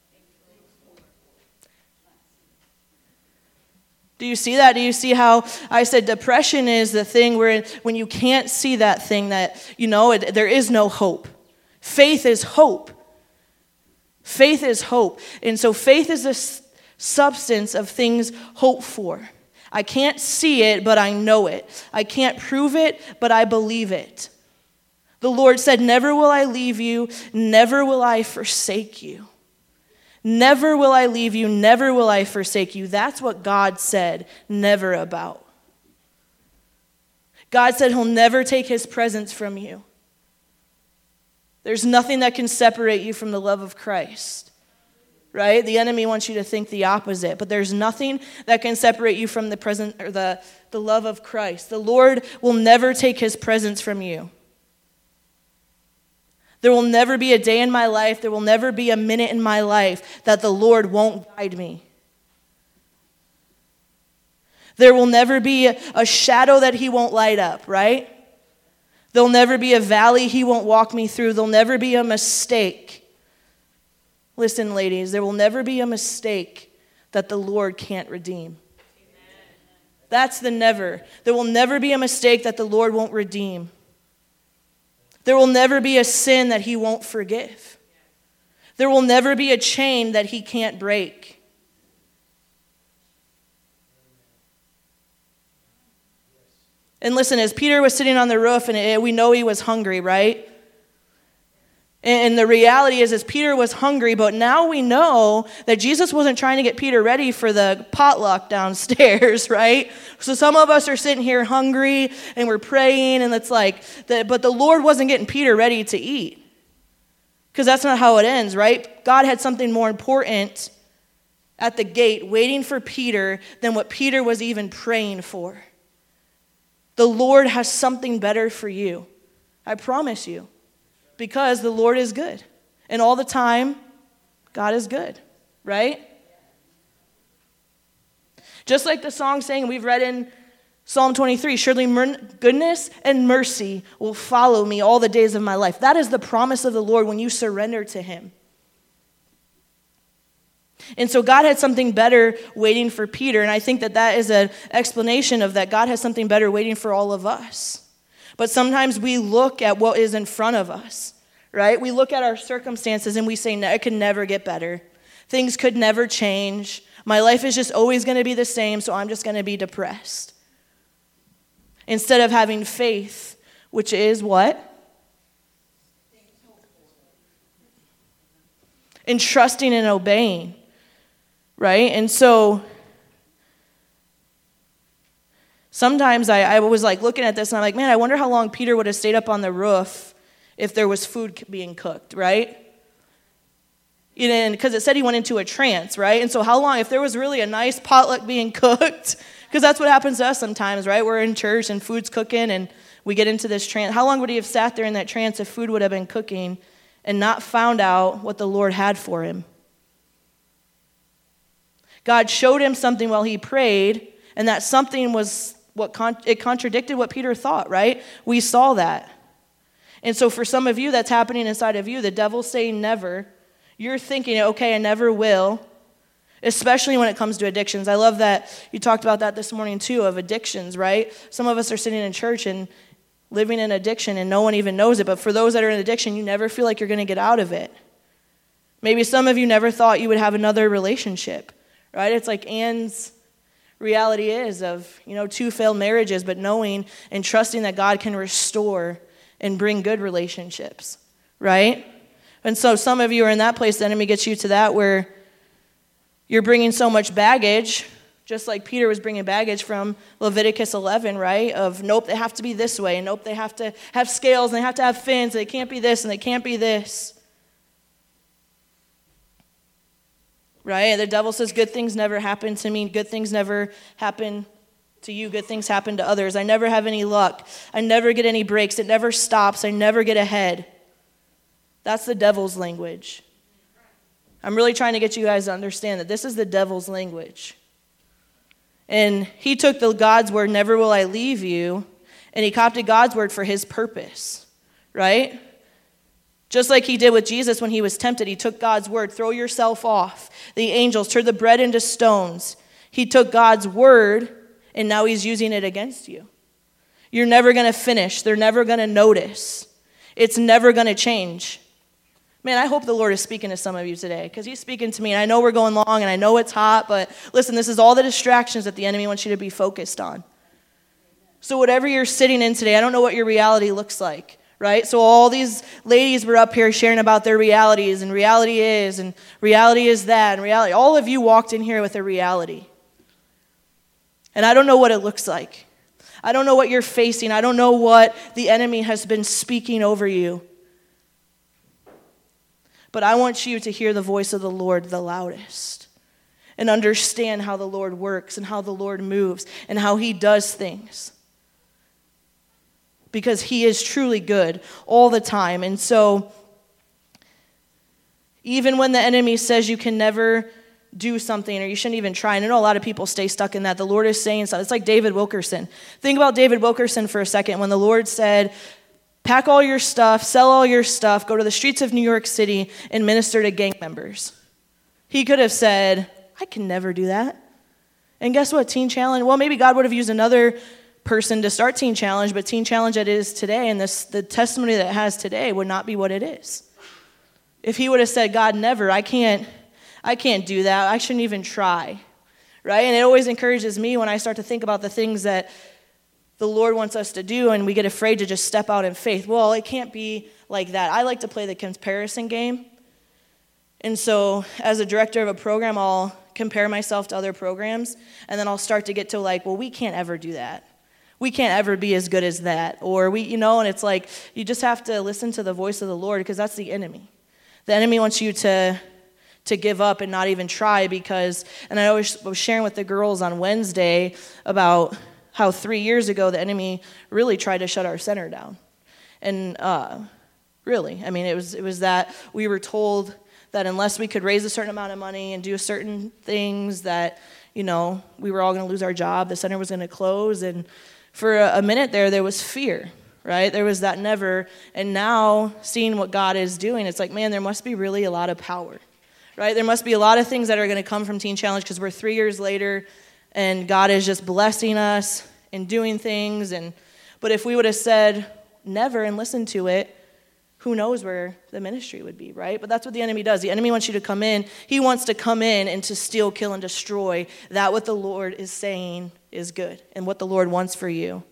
Do you see that? Do you see how I said depression is the thing where when you can't see that thing that, you know, it, there is no hope. Faith is hope. Faith is hope. And so faith is a s- substance of things hoped for. I can't see it, but I know it. I can't prove it, but I believe it. The Lord said, never will I leave you, never will I forsake you. Never will I leave you, never will I forsake you. That's what God said never about. God said he'll never take his presence from you. There's nothing that can separate you from the love of Christ, right? The enemy wants you to think the opposite, but there's nothing that can separate you from the presence or the, the love of Christ. The Lord will never take his presence from you. There will never be a day in my life, there will never be a minute in my life that the Lord won't guide me. There will never be a, a shadow that he won't light up, right? There'll never be a valley he won't walk me through. There'll never be a mistake. Listen, ladies, there will never be a mistake that the Lord can't redeem. That's the never. There will never be a mistake that the Lord won't redeem. There will never be a sin that he won't forgive. There will never be a chain that he can't break. And listen, as Peter was sitting on the roof, and we know he was hungry, right? And the reality is, is Peter was hungry, but now we know that Jesus wasn't trying to get Peter ready for the potluck downstairs, right? So some of us are sitting here hungry, and we're praying, and it's like, the, but the Lord wasn't getting Peter ready to eat. Because that's not how it ends, right? God had something more important at the gate waiting for Peter than what Peter was even praying for. The Lord has something better for you. I promise you. Because the Lord is good. And all the time, God is good, right? Just like the song saying, we've read in Psalm twenty-three, surely mer- goodness and mercy will follow me all the days of my life. That is the promise of the Lord when you surrender to him. And so God had something better waiting for Peter, and I think that that is an explanation of that God has something better waiting for all of us. But sometimes we look at what is in front of us, right? We look at our circumstances and we say, no, it could never get better. Things could never change. My life is just always going to be the same, so I'm just going to be depressed. Instead of having faith, which is what? And trusting and obeying, right? And so sometimes I, I was like looking at this and I'm like, man, I wonder how long Peter would have stayed up on the roof if there was food being cooked, right? Because it said he went into a trance, right? And so how long, if there was really a nice potluck being cooked, because that's what happens to us sometimes, right? We're in church and food's cooking and we get into this trance. How long would he have sat there in that trance if food would have been cooking and not found out what the Lord had for him? God showed him something while he prayed, and that something was what con- it contradicted what Peter thought, right? We saw that. And so for some of you, that's happening inside of you. The devil's saying never. You're thinking, okay, I never will, especially when it comes to addictions. I love that you talked about that this morning too, of addictions, right? Some of us are sitting in church and living in addiction and no one even knows it. But for those that are in addiction, you never feel like you're going to get out of it. Maybe some of you never thought you would have another relationship, right? It's like Anne's reality is of, you know, two failed marriages, but knowing and trusting that God can restore and bring good relationships, right? And so some of you are in that place, the enemy gets you to that where you're bringing so much baggage, just like Peter was bringing baggage from Leviticus eleven, right? Of, nope, they have to be this way, and nope, they have to have scales, and they have to have fins, and they can't be this, and they can't be this. Right? The devil says good things never happen to me, good things never happen to you, good things happen to others. I never have any luck. I never get any breaks. It never stops. I never get ahead. That's the devil's language. I'm really trying to get you guys to understand that this is the devil's language. And he took the God's word, never will I leave you, and he copied God's word for his purpose, right? Just like he did with Jesus when he was tempted, he took God's word, throw yourself off. The angels turned the bread into stones. He took God's word, and now he's using it against you. You're never going to finish. They're never going to notice. It's never going to change. Man, I hope the Lord is speaking to some of you today, because he's speaking to me, and I know we're going long, and I know it's hot, but listen, this is all the distractions that the enemy wants you to be focused on. So whatever you're sitting in today, I don't know what your reality looks like, right? So all these ladies were up here sharing about their realities, and reality is, and reality is that, and reality. All of you walked in here with a reality. And I don't know what it looks like. I don't know what you're facing. I don't know what the enemy has been speaking over you. But I want you to hear the voice of the Lord the loudest and understand how the Lord works and how the Lord moves and how he does things. Because he is truly good all the time. And so, even when the enemy says you can never do something or you shouldn't even try, and I know a lot of people stay stuck in that, the Lord is saying something. It's like David Wilkerson. Think about David Wilkerson for a second. When the Lord said, pack all your stuff, sell all your stuff, go to the streets of New York City and minister to gang members. He could have said, I can never do that. And guess what? Teen Challenge, well, maybe God would have used another person to start Teen Challenge, but Teen Challenge it is today, and this the testimony that it has today would not be what it is. If he would have said, God, never, I can't, I can't do that. I shouldn't even try, right? And it always encourages me when I start to think about the things that the Lord wants us to do, and we get afraid to just step out in faith. Well, it can't be like that. I like to play the comparison game. And so as a director of a program, I'll compare myself to other programs, and then I'll start to get to like, well, we can't ever do that. We can't ever be as good as that. Or we, you know, and it's like, you just have to listen to the voice of the Lord, because that's the enemy. The enemy wants you to, to give up and not even try, because, and I always was sharing with the girls on Wednesday about how three years ago the enemy really tried to shut our center down. And uh, really, I mean, it was it was that we were told that unless we could raise a certain amount of money and do certain things that, you know, we were all going to lose our job, the center was going to close. And for a, a minute there, there was fear, right? There was that never. And now, seeing what God is doing, it's like, man, there must be really a lot of power, right? There must be a lot of things that are going to come from Teen Challenge, because we're three years later, and God is just blessing us and doing things. And but if we would have said never and listened to it, who knows where the ministry would be, right? But that's what the enemy does. The enemy wants you to come in. He wants to come in and to steal, kill, and destroy that what the Lord is saying is good and what the Lord wants for you.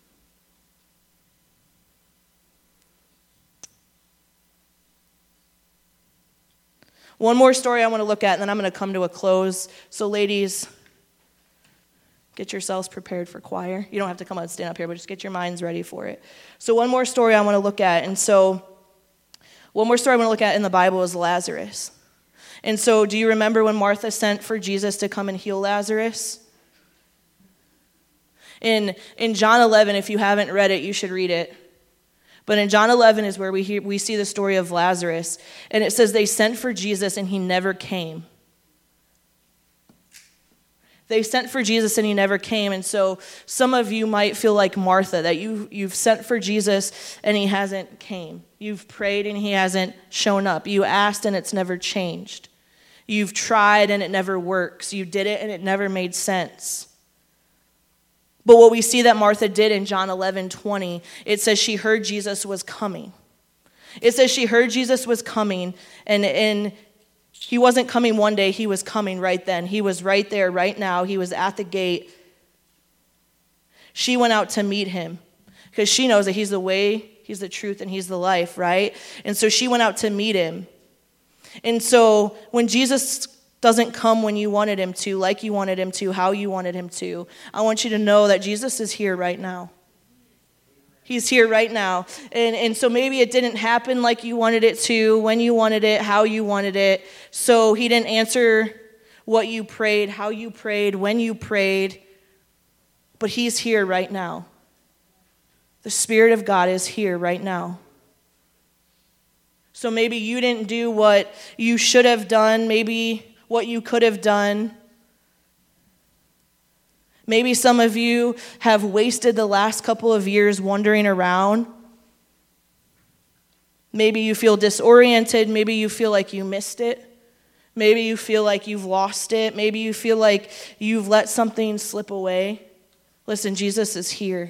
One more story I want to look at, and then I'm going to come to a close. So ladies, get yourselves prepared for choir. You don't have to come out and stand up here, but just get your minds ready for it. So one more story I want to look at. And so one more story I want to look at in the Bible is Lazarus. And so do you remember when Martha sent for Jesus to come and heal Lazarus? In, in John eleven, if you haven't read it, you should read it. But in John eleven is where we hear, we see the story of Lazarus. And it says they sent for Jesus and he never came. They sent for Jesus and he never came. And so some of you might feel like Martha, that you, you've sent for Jesus and he hasn't came. You've prayed and he hasn't shown up. You asked and it's never changed. You've tried and it never works. You did it and it never made sense. But what we see that Martha did in John eleven twenty, it says she heard Jesus was coming. It says she heard Jesus was coming, and, and he wasn't coming one day, he was coming right then. He was right there, right now. He was at the gate. She went out to meet him because she knows that he's the way, he's the truth, and he's the life, right? And so she went out to meet him. And so when Jesus doesn't come when you wanted him to, like you wanted him to, how you wanted him to, I want you to know that Jesus is here right now. He's here right now. And, and so maybe it didn't happen like you wanted it to, when you wanted it, how you wanted it. So he didn't answer what you prayed, how you prayed, when you prayed. But he's here right now. The Spirit of God is here right now. So maybe you didn't do what you should have done, maybe what you could have done. Maybe some of you have wasted the last couple of years wandering around. Maybe you feel disoriented. Maybe you feel like you missed it. Maybe you feel like you've lost it. Maybe you feel like you've let something slip away. Listen, Jesus is here.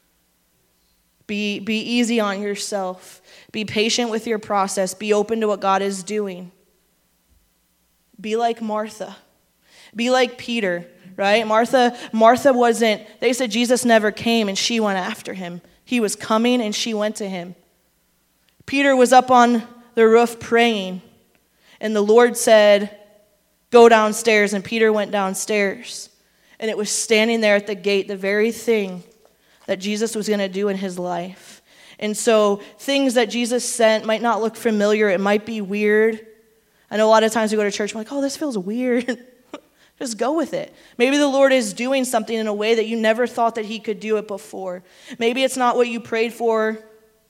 Be, be easy on yourself. Be patient with your process. Be open to what God is doing. Be like Martha. Be like Peter, right? Martha, Martha wasn't, they said Jesus never came and she went after him. He was coming and she went to him. Peter was up on the roof praying and the Lord said, go downstairs, and Peter went downstairs. And it was standing there at the gate, the very thing that Jesus was going to do in his life. And so things that Jesus sent might not look familiar. It might be weird. I know a lot of times we go to church, I'm like, oh, this feels weird. Just go with it. Maybe the Lord is doing something in a way that you never thought that he could do it before. Maybe it's not what you prayed for.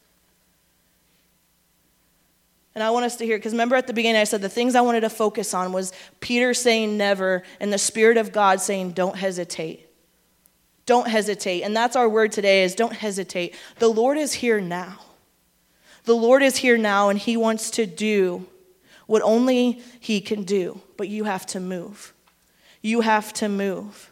And I want us to hear, because remember at the beginning I said the things I wanted to focus on was Peter saying never and the Spirit of God saying don't hesitate. Don't hesitate. And that's our word today is don't hesitate. The Lord is here now. The Lord is here now and he wants to do what only he can do. But you have to move. You have to move.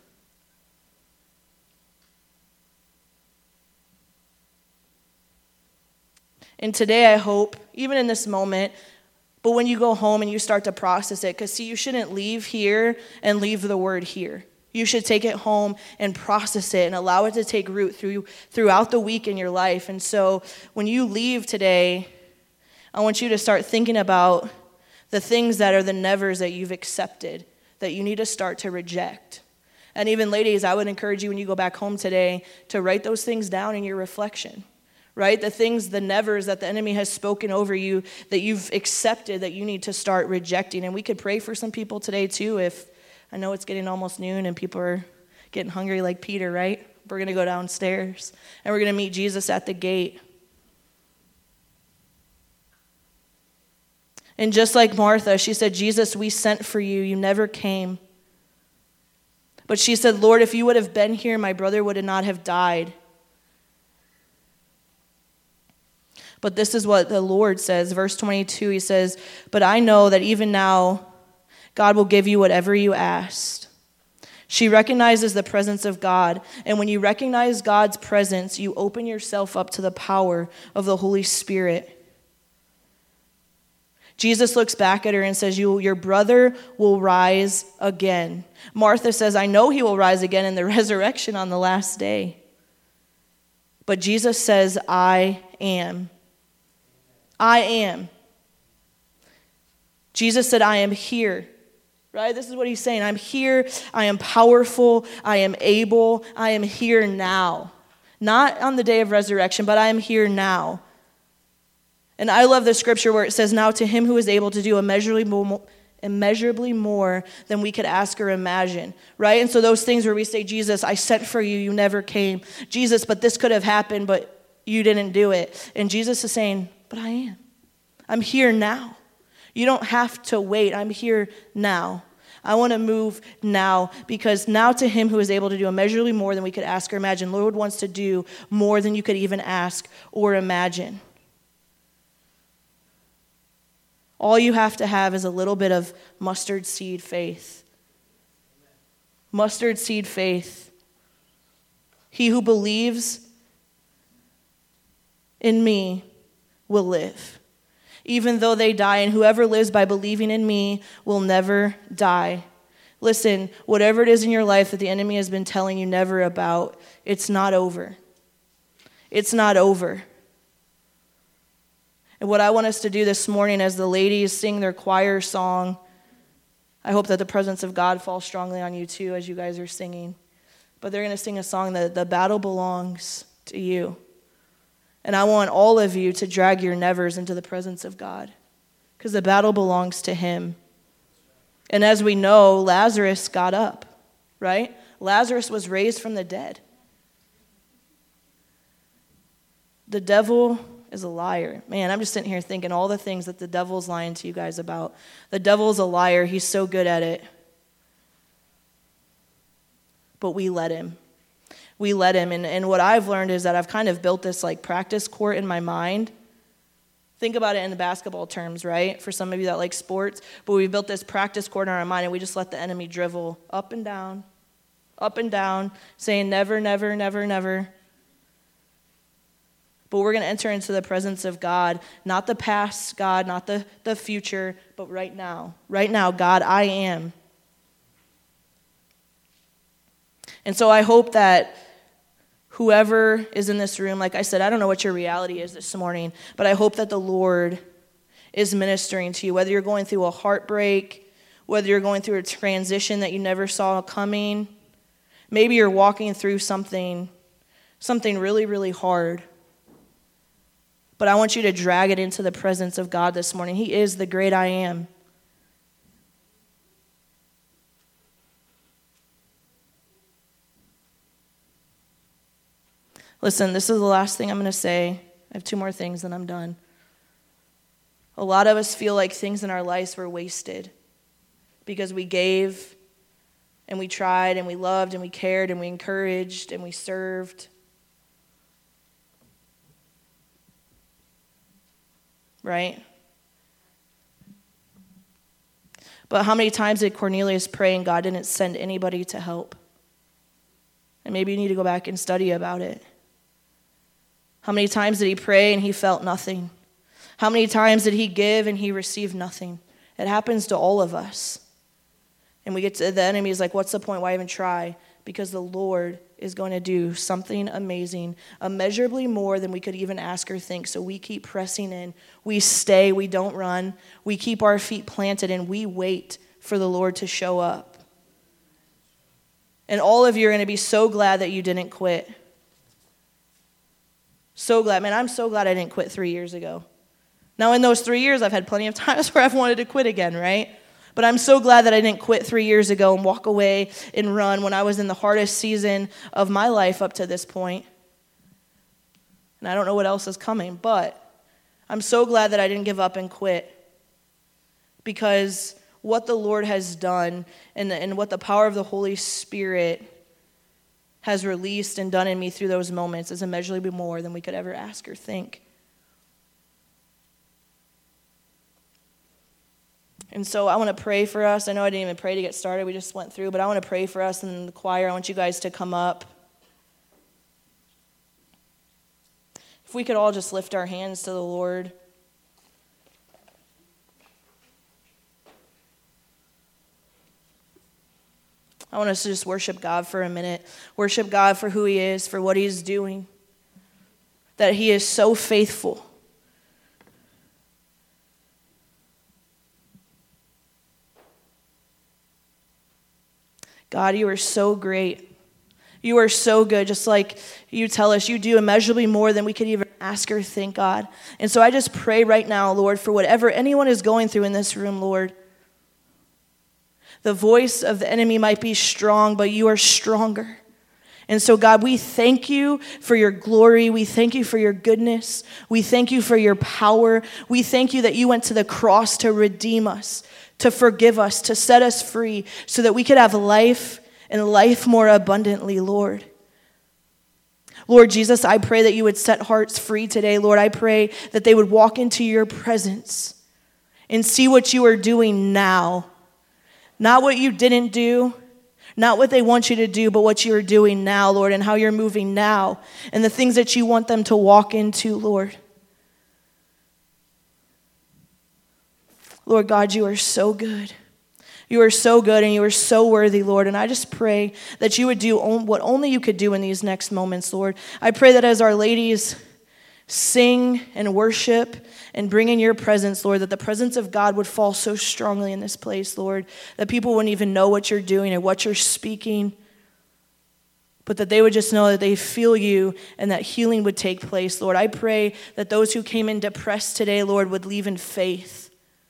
And today I hope, even in this moment, but when you go home and you start to process it, because see, you shouldn't leave here and leave the word here. You should take it home and process it and allow it to take root through throughout the week in your life. And so when you leave today, I want you to start thinking about the things that are the nevers that you've accepted, that you need to start to reject. And even ladies, I would encourage you when you go back home today to write those things down in your reflection. Right? The things, the nevers that the enemy has spoken over you that you've accepted that you need to start rejecting. And we could pray for some people today too if, I know it's getting almost noon and people are getting hungry like Peter, right? We're going to go downstairs and we're going to meet Jesus at the gate. And just like Martha, she said, Jesus, we sent for you. You never came. But she said, Lord, if you would have been here, my brother would not have died. But this is what the Lord says, verse twenty-two, he says, but I know that even now God will give you whatever you asked. She recognizes the presence of God, and when you recognize God's presence, you open yourself up to the power of the Holy Spirit. Jesus looks back at her and says, you, your brother will rise again. Martha says, I know he will rise again in the resurrection on the last day. But Jesus says, I am. I am. Jesus said, I am here. Right? This is what he's saying. I'm here. I am powerful. I am able. I am here now. Not on the day of resurrection, but I am here now. And I love the scripture where it says, now to him who is able to do immeasurably more, immeasurably more than we could ask or imagine, right? And so those things where we say, Jesus, I sent for you, you never came. Jesus, but this could have happened, but you didn't do it. And Jesus is saying, but I am. I'm here now. You don't have to wait. I'm here now. I want to move now, because now to him who is able to do immeasurably more than we could ask or imagine. Lord wants to do more than you could even ask or imagine. All you have to have is a little bit of mustard seed faith. Mustard seed faith. He who believes in me will live, even though they die, and whoever lives by believing in me will never die. Listen, whatever it is in your life that the enemy has been telling you never about, it's not over. It's not over. And what I want us to do this morning as the ladies sing their choir song, I hope that the presence of God falls strongly on you too as you guys are singing. But they're going to sing a song that the battle belongs to you. And I want all of you to drag your nevers into the presence of God, because the battle belongs to him. And as we know, Lazarus got up, right? Lazarus was raised from the dead. The devil is a liar. Man, I'm just sitting here thinking all the things that the devil's lying to you guys about. The devil's a liar. He's so good at it. But we let him. We let him. And, and what I've learned is that I've kind of built this like practice court in my mind. Think about it in the basketball terms, right? For some of you that like sports. But we built this practice court in our mind, and we just let the enemy drivel up and down, up and down, saying never, never, never, never. But we're going to enter into the presence of God, not the past, God, not the, the future, but right now. Right now, God, I am. And so I hope that whoever is in this room, like I said, I don't know what your reality is this morning, but I hope that the Lord is ministering to you, whether you're going through a heartbreak, whether you're going through a transition that you never saw coming. Maybe you're walking through something, something really, really hard. But I want you to drag it into the presence of God this morning. He is the great I am. Listen, this is the last thing I'm going to say. I have two more things, then I'm done. A lot of us feel like things in our lives were wasted because we gave and we tried and we loved and we cared and we encouraged and we served. Right? But how many times did Cornelius pray and God didn't send anybody to help? And maybe you need to go back and study about it. How many times did he pray and he felt nothing? How many times did he give and he received nothing? It happens to all of us. And we get to the enemy is like, what's the point? Why even try? Because the Lord is going to do something amazing, immeasurably more than we could even ask or think. So we keep pressing in. We stay. We don't run. We keep our feet planted, and we wait for the Lord to show up. And all of you are going to be so glad that you didn't quit. So glad. Man, I'm so glad I didn't quit three years ago. Now, in those three years, I've had plenty of times where I've wanted to quit again, right? But I'm so glad that I didn't quit three years ago and walk away and run when I was in the hardest season of my life up to this point. And I don't know what else is coming, but I'm so glad that I didn't give up and quit, because what the Lord has done and, and what the power of the Holy Spirit has released and done in me through those moments is immeasurably more than we could ever ask or think. And so I want to pray for us. I know I didn't even pray to get started. We just went through. But I want to pray for us in the choir. I want you guys to come up. If we could all just lift our hands to the Lord. I want us to just worship God for a minute. Worship God for who he is, for what he's doing. That he is so faithful. God, you are so great. You are so good, just like you tell us. You do immeasurably more than we could even ask or think, God. And so I just pray right now, Lord, for whatever anyone is going through in this room, Lord. The voice of the enemy might be strong, but you are stronger. And so, God, we thank you for your glory. We thank you for your goodness. We thank you for your power. We thank you that you went to the cross to redeem us, to forgive us, to set us free so that we could have life and life more abundantly, Lord. Lord Jesus, I pray that you would set hearts free today, Lord. I pray that they would walk into your presence and see what you are doing now. Not what you didn't do, not what they want you to do, but what you're doing now, Lord, and how you're moving now, and the things that you want them to walk into, Lord. Lord God, you are so good. You are so good, and you are so worthy, Lord, and I just pray that you would do what only you could do in these next moments, Lord. I pray that as our ladies sing and worship and bring in your presence, Lord, that the presence of God would fall so strongly in this place, Lord, that people wouldn't even know what you're doing or what you're speaking, but that they would just know that they feel you and that healing would take place, Lord. I pray that those who came in depressed today, Lord, would leave in faith.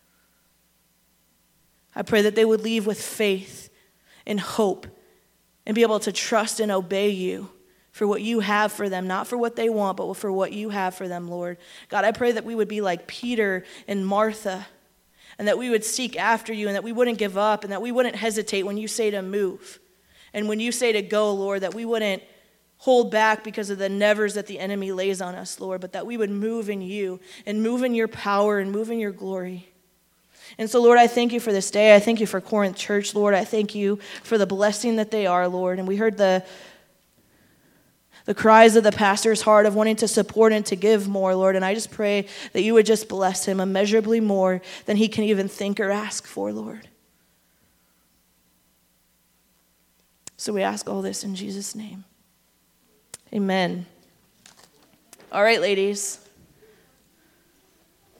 I pray that they would leave with faith and hope and be able to trust and obey you for what you have for them, not for what they want, but for what you have for them, Lord. God, I pray that we would be like Peter and Martha, and that we would seek after you, and that we wouldn't give up, and that we wouldn't hesitate when you say to move. And when you say to go, Lord, that we wouldn't hold back because of the nevers that the enemy lays on us, Lord, but that we would move in you and move in your power and move in your glory. And so, Lord, I thank you for this day. I thank you for Corinth Church, Lord. I thank you for the blessing that they are, Lord. And we heard the the cries of the pastor's heart of wanting to support and to give more, Lord. And I just pray that you would just bless him immeasurably more than he can even think or ask for, Lord. So we ask all this in Jesus' name. Amen. All right, ladies.